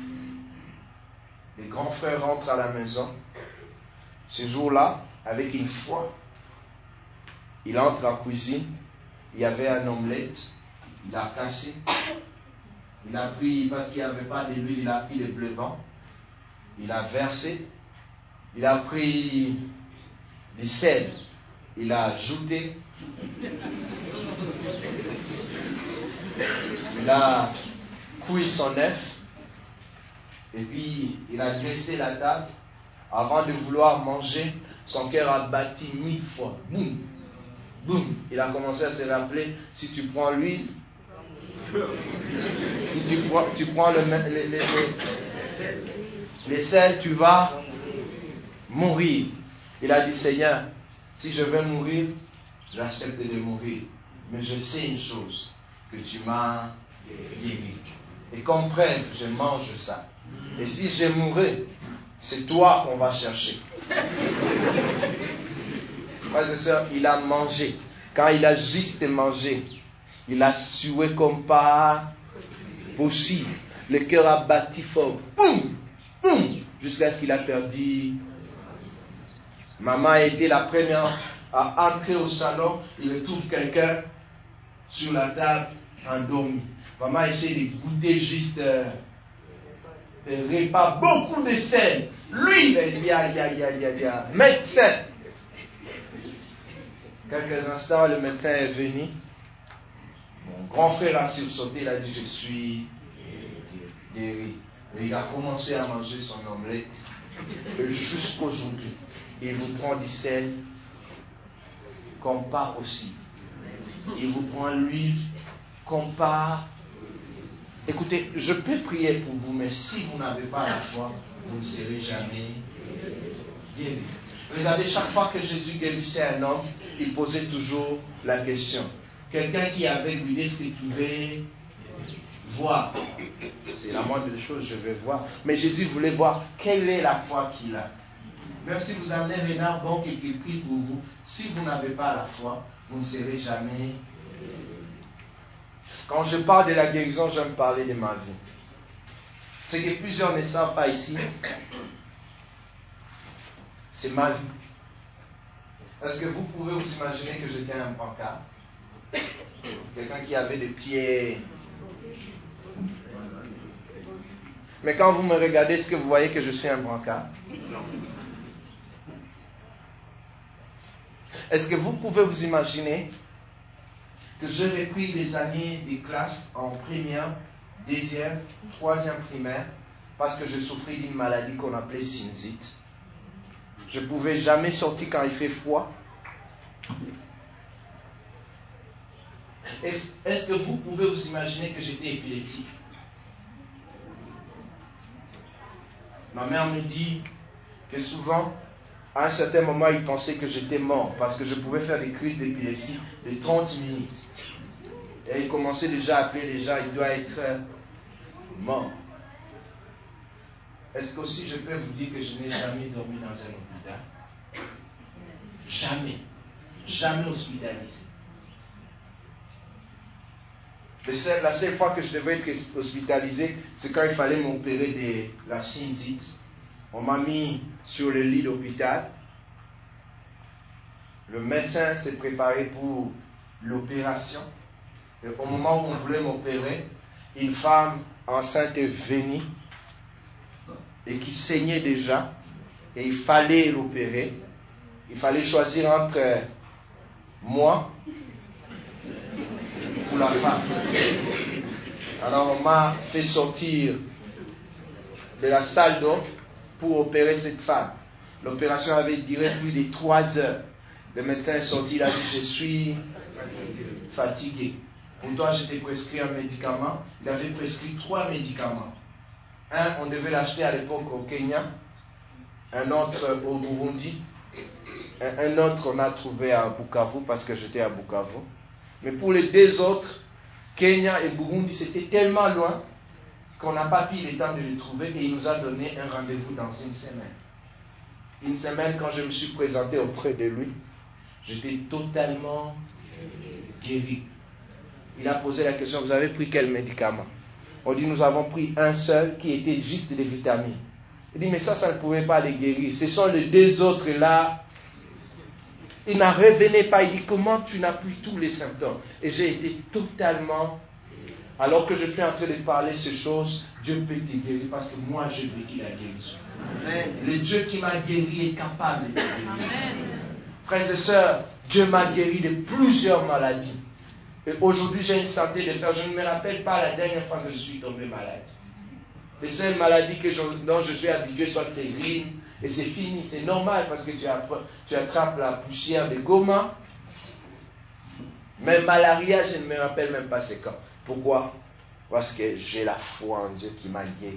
Les grands frères rentrent à la maison. Ce jour-là, avec une foi, il entre en cuisine. Il y avait un omelette. Il a cassé. Il a pris, parce qu'il n'y avait pas de l'huile, il a pris le bleu blanc. Il a versé. Il a pris du sel. Il a ajouté. Il a cuit son œuf. Et puis, il a dressé la table. Avant de vouloir manger, son cœur a battu 1000 fois. Boum, boum. Il a commencé à se rappeler, si tu prends l'huile, si tu prends les sels, tu vas mourir. Il a dit, Seigneur, si je veux mourir, j'accepte de mourir. Mais je sais une chose, que tu m'as guéri. Et comme preuve, je mange ça. Et si je mourrais, c'est toi qu'on va chercher. Frères et sœurs, il a mangé. Quand il a juste mangé, il a sué comme pas possible. Le cœur a battu fort. Boum, boum, jusqu'à ce qu'il a perdu. Maman a été la première à entrer au salon. Il trouve quelqu'un sur la table endormi. Maman essaie de goûter juste des repas, beaucoup de sel. Lui, il dit, médecin. Quelques instants, le médecin est venu. Mon grand frère a sursauté, il a dit, je suis guéri. Et il a commencé à manger son omelette. Et jusqu'aujourd'hui, il vous prend du sel comme pas possible. Il vous prend l'huile comme pas. Écoutez, je peux prier pour vous, mais si vous n'avez pas la foi, vous ne serez jamais guéri. Regardez, chaque fois que Jésus guérissait un homme, il posait toujours la question. Quelqu'un qui est aveugle, est-ce qu'il pouvait voir? C'est la moindre des choses, je vais voir. Mais Jésus voulait voir quelle est la foi qu'il a. Même si vous amenez Renard donc et qu'il prie pour vous, si vous n'avez pas la foi, vous ne serez jamais. Quand je parle de la guérison, j'aime parler de ma vie. C'est que plusieurs ne savent pas ici. C'est ma vie. Est-ce que vous pouvez vous imaginer que j'étais un brancard? Quelqu'un qui avait des pieds. Mais quand vous me regardez, est-ce que vous voyez que je suis un brancard? Est-ce que vous pouvez vous imaginer que j'ai repris les années des classes en première, deuxième, troisième primaire parce que je souffrais d'une maladie qu'on appelait sinusite. Je ne pouvais jamais sortir quand il fait froid. Est-ce que vous pouvez vous imaginer que j'étais épileptique? Ma mère me dit que souvent, à un certain moment, il pensait que j'étais mort parce que je pouvais faire des crises d'épilepsie de 30 minutes. Et il commençait déjà à appeler les gens, il doit être mort. Est-ce qu'aussi je peux vous dire que je n'ai jamais dormi dans un hôpital? Jamais. Jamais hospitalisé. La seule fois que je devais être hospitalisé, c'est quand il fallait m'opérer de la sinusite. On m'a mis sur le lit d'hôpital. Le médecin s'est préparé pour l'opération. Et au moment où on voulait m'opérer, une femme enceinte est venue et qui saignait déjà. Et il fallait l'opérer. Il fallait choisir entre moi ou la femme. Alors on m'a fait sortir de la salle d'eau pour opérer cette femme. L'opération avait duré plus de 3 heures. Le médecin est sorti, il a dit, je suis fatigué. Pour toi, je t'ai prescrit un médicament. Il avait prescrit 3 médicaments. Un, on devait l'acheter à l'époque au Kenya. Un autre au Burundi. Un autre, on a trouvé à Bukavu parce que j'étais à Bukavu. Mais pour les 2 autres, Kenya et Burundi, c'était tellement loin qu'on n'a pas pris le temps de les trouver et il nous a donné un rendez-vous dans une semaine. Une semaine, quand je me suis présenté auprès de lui, j'étais totalement guéri. Il a posé la question, vous avez pris quel médicament? On dit, nous avons pris un seul qui était juste des vitamines. Il dit, mais ça ne pouvait pas les guérir. Ce sont les 2 autres là. Il n'en revenait pas. Il dit, comment tu n'as plus tous les symptômes? Et j'ai été totalement... Alors que je suis en train de parler ces choses, Dieu peut te guérir parce que moi j'ai vécu la guérison. Amen. Le Dieu qui m'a guéri est capable de te guérir. Amen. Frères et sœurs, Dieu m'a guéri de plusieurs maladies. Et aujourd'hui j'ai une santé de fer. Je ne me rappelle pas la dernière fois que je suis tombé malade. Les seules maladies dont je suis habitué sont ces grippes. Et c'est fini, c'est normal parce que tu attrapes la poussière de Goma. Mais malaria, je ne me rappelle même pas c'est quand. Pourquoi? Parce que j'ai la foi en Dieu qui m'a guéri.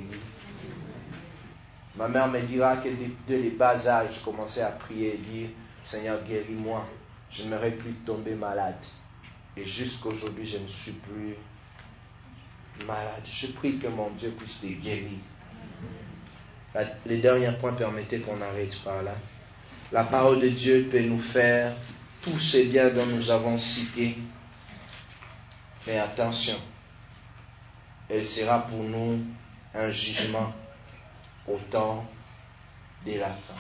Ma mère me dira que dès les bas âges, je commençais à prier et dire, Seigneur, guéris-moi. Je n'aurais plus tombé malade. Et jusqu'aujourd'hui, je ne suis plus malade. Je prie que mon Dieu puisse te guérir. Le dernier point, permettez qu'on arrête par là. La parole de Dieu peut nous faire tous ces biens dont nous avons cité. Mais attention, elle sera pour nous un jugement au temps de la fin.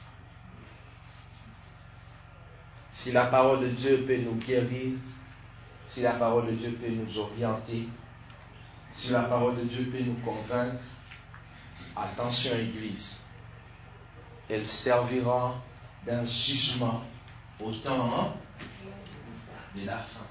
Si la parole de Dieu peut nous guérir, si la parole de Dieu peut nous orienter, si la parole de Dieu peut nous convaincre, attention Église, elle servira d'un jugement au temps de la fin.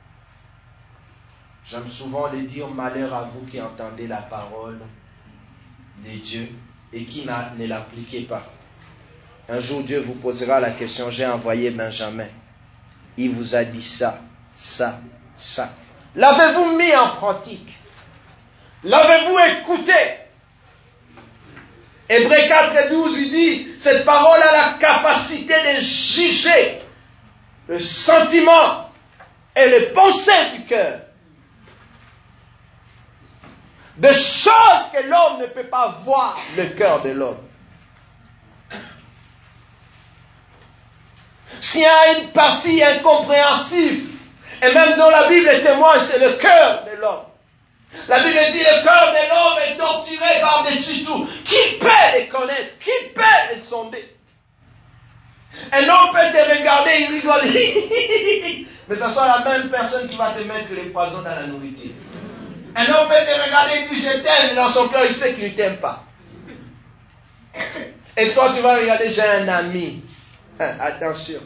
J'aime souvent le dire, malheur à vous qui entendez la parole de Dieu et qui ne l'appliquez pas. Un jour, Dieu vous posera la question, j'ai envoyé Benjamin. Il vous a dit ça, ça, ça. L'avez-vous mis en pratique? L'avez-vous écouté? Hébreux 4 et 12, il dit, cette parole a la capacité de juger le sentiment et les pensées du cœur. Des choses que l'homme ne peut pas voir le cœur de l'homme. S'il y a une partie incompréhensible, et même dans la Bible témoigne, c'est le cœur de l'homme. La Bible dit le cœur de l'homme est torturé par-dessus tout. Qui peut les connaître? Qui peut les sonder? Un homme peut te regarder, il rigole. Mais ça soit la même personne qui va te mettre les poisons dans la nourriture. Un homme peut te regarder et dire je t'aime, dans son cœur il sait qu'il ne t'aime pas. Et toi tu vas regarder, j'ai un ami. Attention.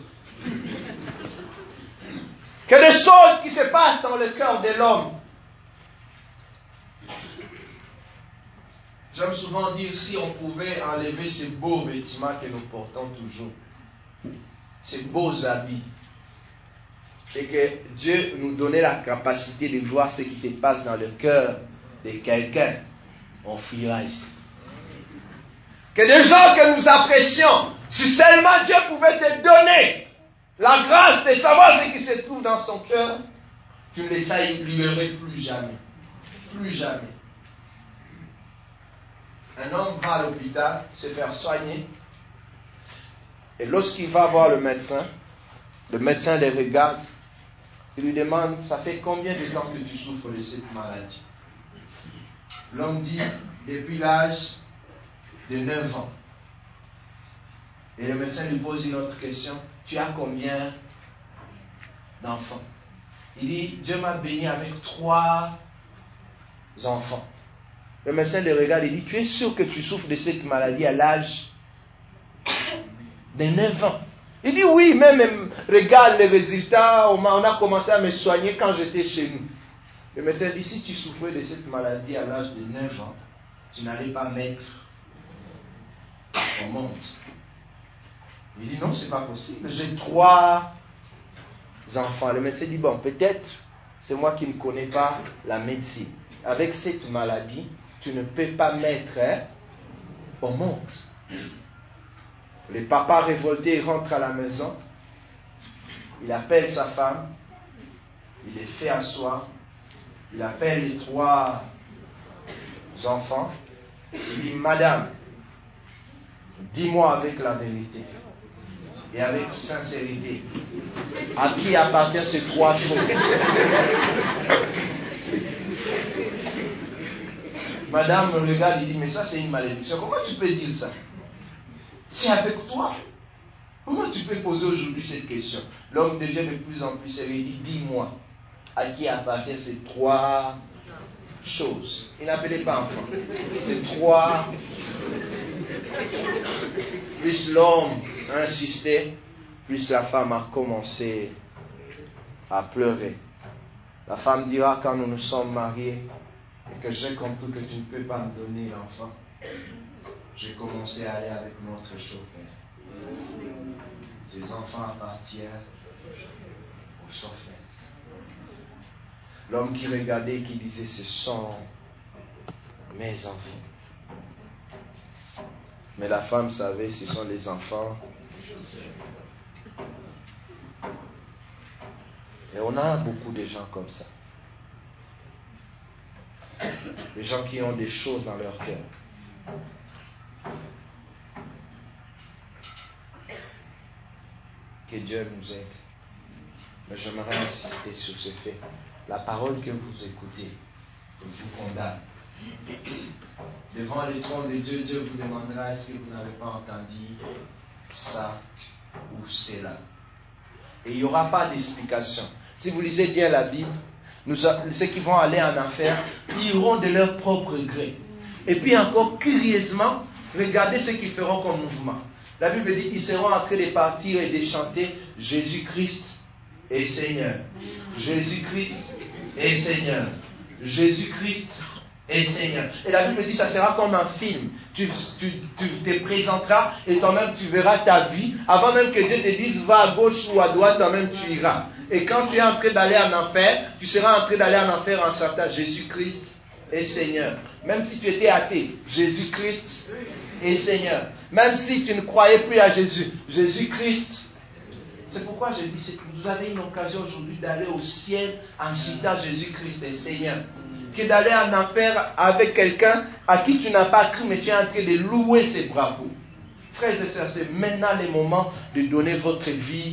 Que des choses qui se passent dans le cœur de l'homme. J'aime souvent dire, si on pouvait enlever ces beaux vêtements que nous portons toujours, ces beaux habits, et que Dieu nous donnait la capacité de voir ce qui se passe dans le cœur de quelqu'un, on fuira ici. Que des gens que nous apprécions, si seulement Dieu pouvait te donner la grâce de savoir ce qui se trouve dans son cœur, tu ne les saluerais plus jamais. Plus jamais. Un homme va à l'hôpital se faire soigner, et lorsqu'il va voir le médecin le regarde, il lui demande, ça fait combien de temps que tu souffres de cette maladie? L'homme dit, depuis l'âge de 9 ans. Et le médecin lui pose une autre question, tu as combien d'enfants? Il dit, Dieu m'a béni avec 3 enfants. Le médecin le regarde et dit, tu es sûr que tu souffres de cette maladie à l'âge de 9 ans? Il dit, oui, même regarde les résultats, on a commencé à me soigner quand j'étais chez nous. Le médecin dit, si tu souffrais de cette maladie à l'âge de 9 ans, tu n'allais pas mettre au monde. Il dit, non, c'est pas possible, j'ai 3 enfants. Le médecin dit, bon, peut-être, c'est moi qui ne connais pas la médecine. Avec cette maladie, tu ne peux pas mettre au monde. Le papa révolté rentre à la maison, il appelle sa femme, il les fait asseoir, il appelle les 3 enfants, il dit, madame, dis-moi avec la vérité et avec sincérité, à qui appartient ces 3 choses? Madame me regarde et dit, mais ça c'est une malédiction. Comment tu peux dire ça? C'est avec toi. Comment tu peux poser aujourd'hui cette question? L'homme devient de plus en plus sérieux. Il dit, dis-moi, à qui appartient ces 3 choses? Il n'appelait pas enfant. Ces 3. Plus l'homme a insisté, plus la femme a commencé à pleurer. La femme dira, quand nous nous sommes mariés, et que j'ai compris que tu ne peux pas me donner l'enfant, j'ai commencé à aller avec notre chauffeur. Ces enfants appartiennent au chauffeur. L'homme qui regardait, qui disait, ce sont mes enfants. Mais la femme savait, ce sont les enfants. Et on a beaucoup de gens comme ça. Des gens qui ont des choses dans leur cœur. Que Dieu nous aide. Mais j'aimerais insister sur ce fait. La parole que vous écoutez vous condamne. Devant le trône de Dieu, Dieu vous demandera, est-ce que vous n'avez pas entendu ça ou cela? Et il n'y aura pas d'explication. Si vous lisez bien la Bible, ceux qui vont aller en enfer iront de leur propre gré. Et puis encore, curieusement, regardez ce qu'ils feront comme mouvement. La Bible dit qu'ils seront en train de partir et de chanter Jésus-Christ est Seigneur. Jésus-Christ est Seigneur. Jésus-Christ est Seigneur. Et la Bible dit ça sera comme un film. Tu te présenteras et toi-même tu verras ta vie. Avant même que Dieu te dise va à gauche ou à droite, toi-même tu iras. Et quand tu es en train d'aller en enfer, tu seras en train d'aller en enfer en chantant Jésus-Christ est Seigneur. Même si tu étais athée, Jésus-Christ est Seigneur. Même si tu ne croyais plus à Jésus, Jésus-Christ. C'est pourquoi je dis que vous avez une occasion aujourd'hui d'aller au ciel en citant Jésus-Christ est Seigneur. Que d'aller en enfer avec quelqu'un à qui tu n'as pas cru, mais tu es en train de louer ses bravos. Frères et sœurs, c'est maintenant le moment de donner votre vie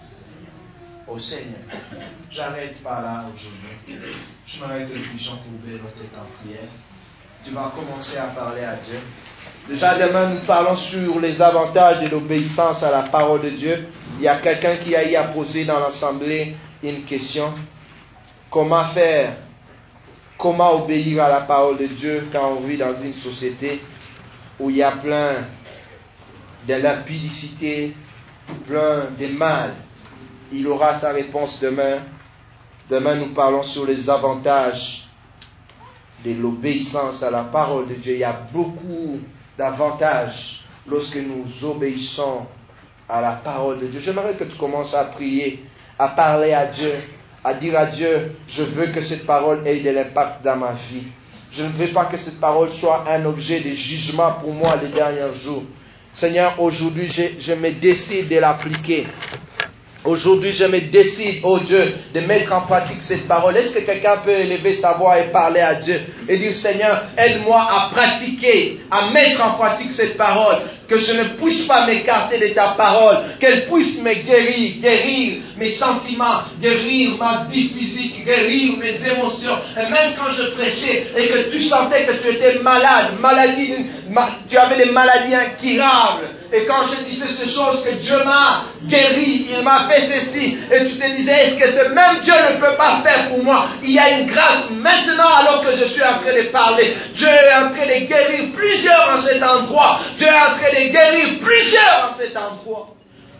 au Seigneur. J'arrête par là aujourd'hui. Je m'arrête que nous puissions couvrir notre tête en prière. Tu vas commencer à parler à Dieu. Déjà demain, nous parlons sur les avantages de l'obéissance à la parole de Dieu. Il y a quelqu'un qui a eu à poser dans l'assemblée une question. Comment faire? Comment obéir à la parole de Dieu quand on vit dans une société où il y a plein de l'impudicité, plein de mal? Il aura sa réponse demain. Demain, nous parlons sur les avantages de l'obéissance à la parole de Dieu. Il y a beaucoup d'avantages lorsque nous obéissons à la parole de Dieu. J'aimerais que tu commences à prier, à parler à Dieu, à dire à Dieu, je veux que cette parole ait de l'impact dans ma vie. Je ne veux pas que cette parole soit un objet de jugement pour moi les derniers jours. Seigneur, aujourd'hui, je me décide de l'appliquer. Aujourd'hui, je me décide, oh Dieu, de mettre en pratique cette parole. Est-ce que quelqu'un peut élever sa voix et parler à Dieu et dire, Seigneur, aide-moi à pratiquer, à mettre en pratique cette parole, que je ne puisse pas m'écarter de ta parole, qu'elle puisse me guérir mes sentiments, guérir ma vie physique, guérir mes émotions. Et même quand je prêchais et que tu sentais que tu étais malade, tu avais des maladies incurables. Et quand je disais ces choses que Dieu m'a guéri, il m'a fait ceci, et tu te disais, est-ce que ce même Dieu ne peut pas faire pour moi? Il y a une grâce maintenant alors que je suis en train de parler. Dieu est en train de guérir plusieurs en cet endroit. Dieu est en train de guérir plusieurs en cet endroit.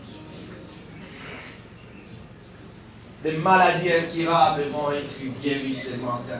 Des maladies incurables vont être guéries ce matin.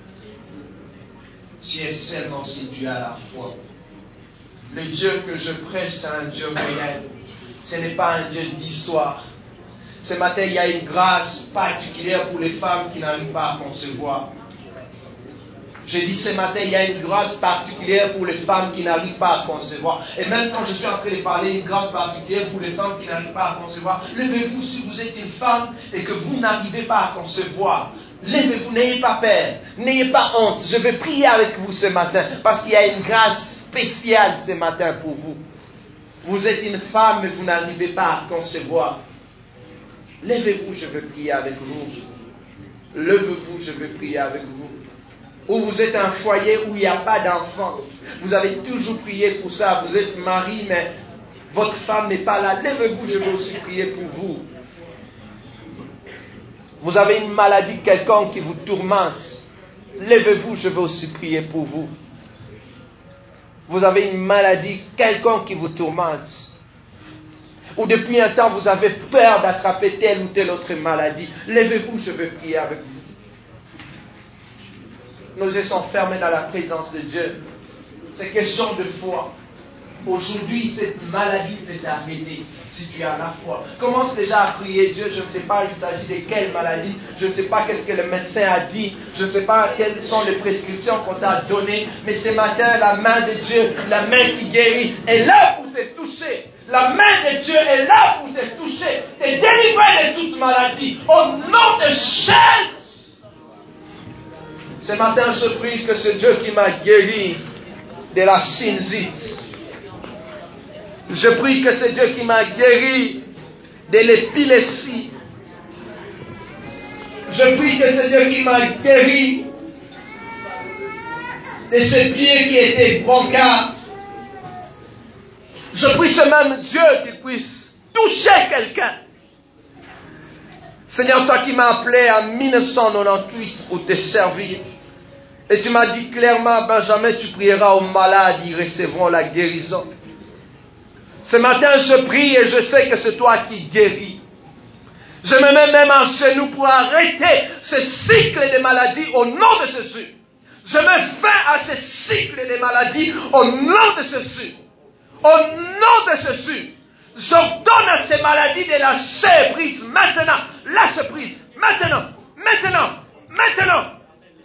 Si et seulement si tu as la foi. Le Dieu que je prêche, c'est un Dieu réel. Ce n'est pas un Dieu d'histoire. Ce matin, il y a une grâce particulière pour les femmes qui n'arrivent pas à concevoir. J'ai dit ce matin, il y a une grâce particulière pour les femmes qui n'arrivent pas à concevoir. Et même quand je suis en train de parler, une grâce particulière pour les femmes qui n'arrivent pas à concevoir. Levez-vous si vous êtes une femme et que vous n'arrivez pas à concevoir. Levez-vous, n'ayez pas peur, n'ayez pas honte. Je vais prier avec vous ce matin parce qu'il y a une grâce spéciale ce matin pour vous. Vous êtes une femme et vous n'arrivez pas à concevoir. Levez-vous, je vais prier avec vous. Levez-vous, je vais prier avec vous. Ou vous êtes un foyer où il n'y a pas d'enfant. Vous avez toujours prié pour ça. Vous êtes mari, mais votre femme n'est pas là. Levez-vous, je vais aussi prier pour vous. Vous avez une maladie quelconque qui vous tourmente. Levez-vous, je vais aussi prier pour vous. Vous avez une maladie quelconque qui vous tourmente. Ou depuis un temps, vous avez peur d'attraper telle ou telle autre maladie. Levez-vous, je vais prier avec vous. Nos yeux sont fermés dans la présence de Dieu. C'est question de foi. Aujourd'hui, cette maladie peut s'arrêter si tu as la foi. Commence déjà à prier Dieu. Je ne sais pas il s'agit de quelle maladie. Je ne sais pas qu'est-ce que le médecin a dit. Je ne sais pas quelles sont les prescriptions qu'on t'a données. Mais ce matin, la main de Dieu, la main qui guérit, est là pour te toucher. La main de Dieu est là pour te toucher. Te délivrer de toute maladie. Au nom de Jésus. Ce matin, je prie que ce Dieu qui m'a guéri de la sinusite. Je prie que c'est Dieu qui m'a guéri de l'épilepsie. Je prie que c'est Dieu qui m'a guéri de ce pied qui était bronchard. Je prie ce même Dieu qu'il puisse toucher quelqu'un. Seigneur, toi qui m'as appelé en 1998 pour te servir. Et tu m'as dit clairement, Benjamin, tu prieras aux malades, ils recevront la guérison. Ce matin, je prie et je sais que c'est toi qui guéris. Je me mets même en genoux pour arrêter ce cycle de maladies au nom de Jésus. Je mets fin à ce cycle de maladies au nom de Jésus. Au nom de Jésus. J'ordonne à ces maladies de lâcher prise maintenant. Lâche prise. Maintenant. Maintenant. Maintenant.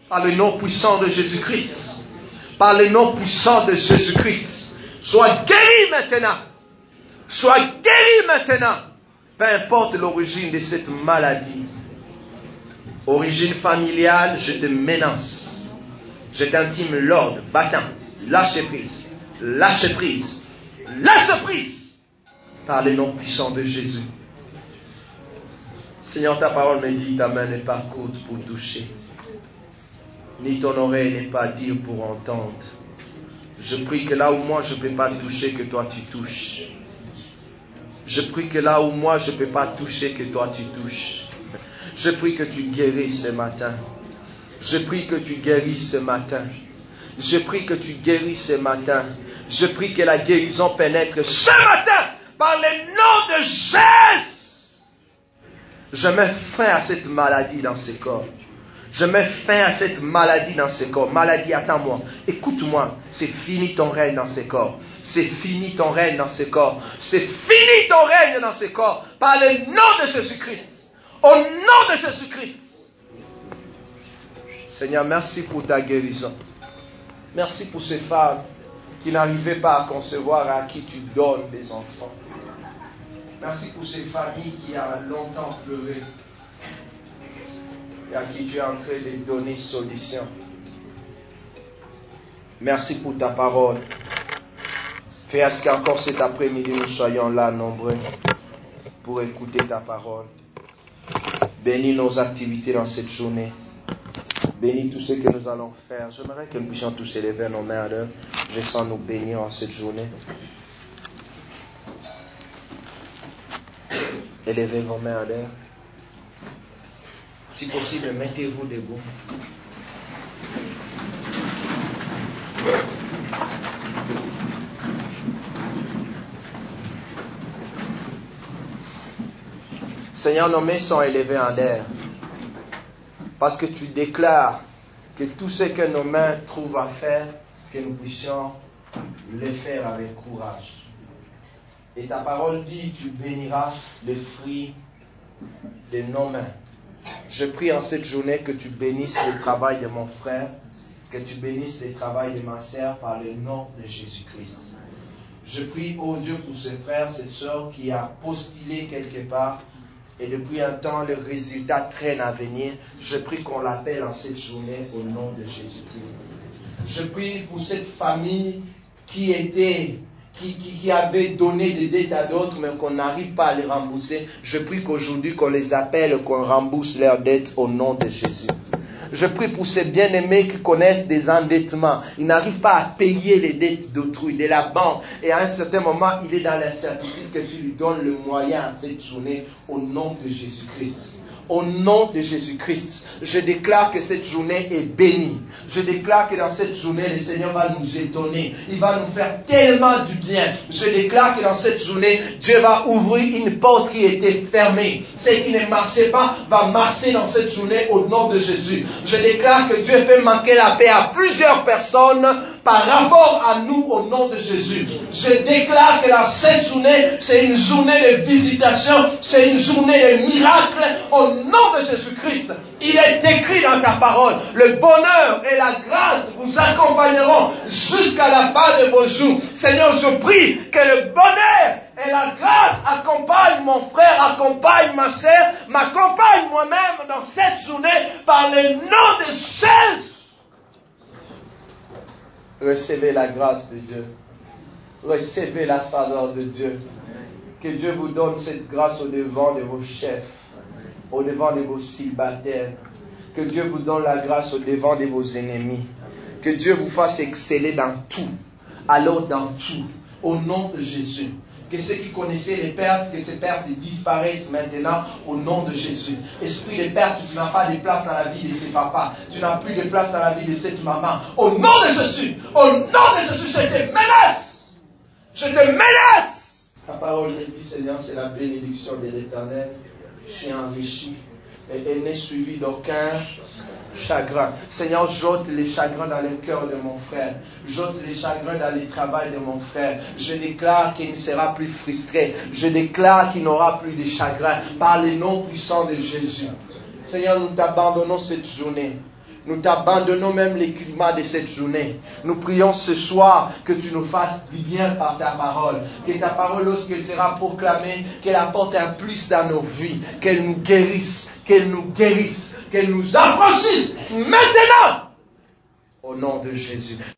Par le nom puissant de Jésus-Christ. Par le nom puissant de Jésus-Christ. Sois guéri maintenant. Sois guéri maintenant. Peu importe l'origine de cette maladie. Origine familiale, je te menace. Je t'intime l'ordre, battant. Lâche prise. Lâche prise. Lâche prise. Par le nom puissant de Jésus. Seigneur, ta parole me dit, ta main n'est pas courte pour toucher. Ni ton oreille n'est pas dire pour entendre. Je prie que là où moi je ne peux pas toucher, que toi tu touches. Je prie que là où moi je ne peux pas toucher, que toi tu touches. Je prie que tu guérisses ce matin. Je prie que tu guérisses ce matin. Je prie que tu guérisses ce matin. Je prie que la guérison pénètre ce matin par le nom de Jésus. Je mets fin à cette maladie dans ce corps. Je mets fin à cette maladie dans ce corps. Maladie, attends-moi. Écoute-moi. C'est fini ton règne dans ce corps. C'est fini ton règne dans ce corps. C'est fini ton règne dans ce corps. Par le nom de Jésus-Christ. Au nom de Jésus-Christ. Seigneur, merci pour ta guérison. Merci pour ces femmes qui n'arrivaient pas à concevoir, à qui tu donnes des enfants. Merci pour ces familles qui ont longtemps pleuré et à qui tu es en train de donner solution. Merci pour ta parole. Fais à ce qu'encore cet après-midi nous soyons là nombreux pour écouter ta parole. Bénis nos activités dans cette journée. Bénis tout ce que nous allons faire. J'aimerais que nous puissions tous élever nos mains à l'heure. Je sens nous bénir en cette journée. Élevez vos mains à l'heure. Si possible, mettez-vous debout. Seigneur, nos mains sont élevées en l'air. Parce que tu déclares que tout ce que nos mains trouvent à faire, que nous puissions le faire avec courage. Et ta parole dit, tu béniras les fruits de nos mains. Je prie en cette journée que tu bénisses le travail de mon frère, que tu bénisses le travail de ma sœur par le nom de Jésus-Christ. Je prie, ô Dieu, pour ce frère, cette sœur qui a postulé quelque part et depuis un temps, le résultat traîne à venir. Je prie qu'on l'appelle en cette journée au nom de Jésus-Christ. Je prie pour cette famille qui avait donné des dettes à d'autres, mais qu'on n'arrive pas à les rembourser. Je prie qu'aujourd'hui, qu'on les appelle, qu'on rembourse leurs dettes au nom de Jésus. Je prie pour ces bien-aimés qui connaissent des endettements. Ils n'arrivent pas à payer les dettes d'autrui, de la banque. Et à un certain moment, il est dans l'incertitude que tu lui donnes le moyen à cette journée au nom de Jésus-Christ. Au nom de Jésus-Christ, je déclare que cette journée est bénie. Je déclare que dans cette journée, le Seigneur va nous étonner. Il va nous faire tellement du bien. Je déclare que dans cette journée, Dieu va ouvrir une porte qui était fermée. Ce qui ne marchait pas va marcher dans cette journée au nom de Jésus. Je déclare que Dieu fait manquer la paix à plusieurs personnes par rapport à nous au nom de Jésus. Je déclare que dans cette journée, c'est une journée de visitation, c'est une journée de miracle au nom de Jésus-Christ. Il est écrit dans ta parole, le bonheur et la grâce vous accompagneront jusqu'à la fin de vos jours. Seigneur, je prie que le bonheur et la grâce accompagnent mon frère, accompagnent ma sœur, m'accompagnent moi-même dans cette journée par le nom de Jésus. Recevez la grâce de Dieu. Recevez la faveur de Dieu. Que Dieu vous donne cette grâce au devant de vos chefs, au devant de vos célibataires. Que Dieu vous donne la grâce au devant de vos ennemis. Que Dieu vous fasse exceller dans tout. Alors dans tout. Au nom de Jésus. Que ceux qui connaissaient les pertes, que ces pertes disparaissent maintenant au nom de Jésus. Esprit de perte, tu n'as pas de place dans la vie de ces papas. Tu n'as plus de place dans la vie de cette maman. Au nom de Jésus, au nom de Jésus, je te menace. Je te menace. Ta parole me dit, Seigneur, c'est la bénédiction de l'Éternel. Je suis enrichi. Et elle n'est suivie d'aucun chagrin. Seigneur, j'ôte les chagrins dans le cœur de mon frère. J'ôte les chagrins dans le travail de mon frère. Je déclare qu'il ne sera plus frustré. Je déclare qu'il n'aura plus de chagrin par le nom puissant de Jésus. Seigneur, nous t'abandonnons cette journée. Nous t'abandonnons même les climats de cette journée. Nous prions ce soir que tu nous fasses du bien par ta parole. Que ta parole, lorsqu'elle sera proclamée, qu'elle apporte un plus dans nos vies. Qu'elle nous guérisse, qu'elle nous affranchisse maintenant. Au nom de Jésus.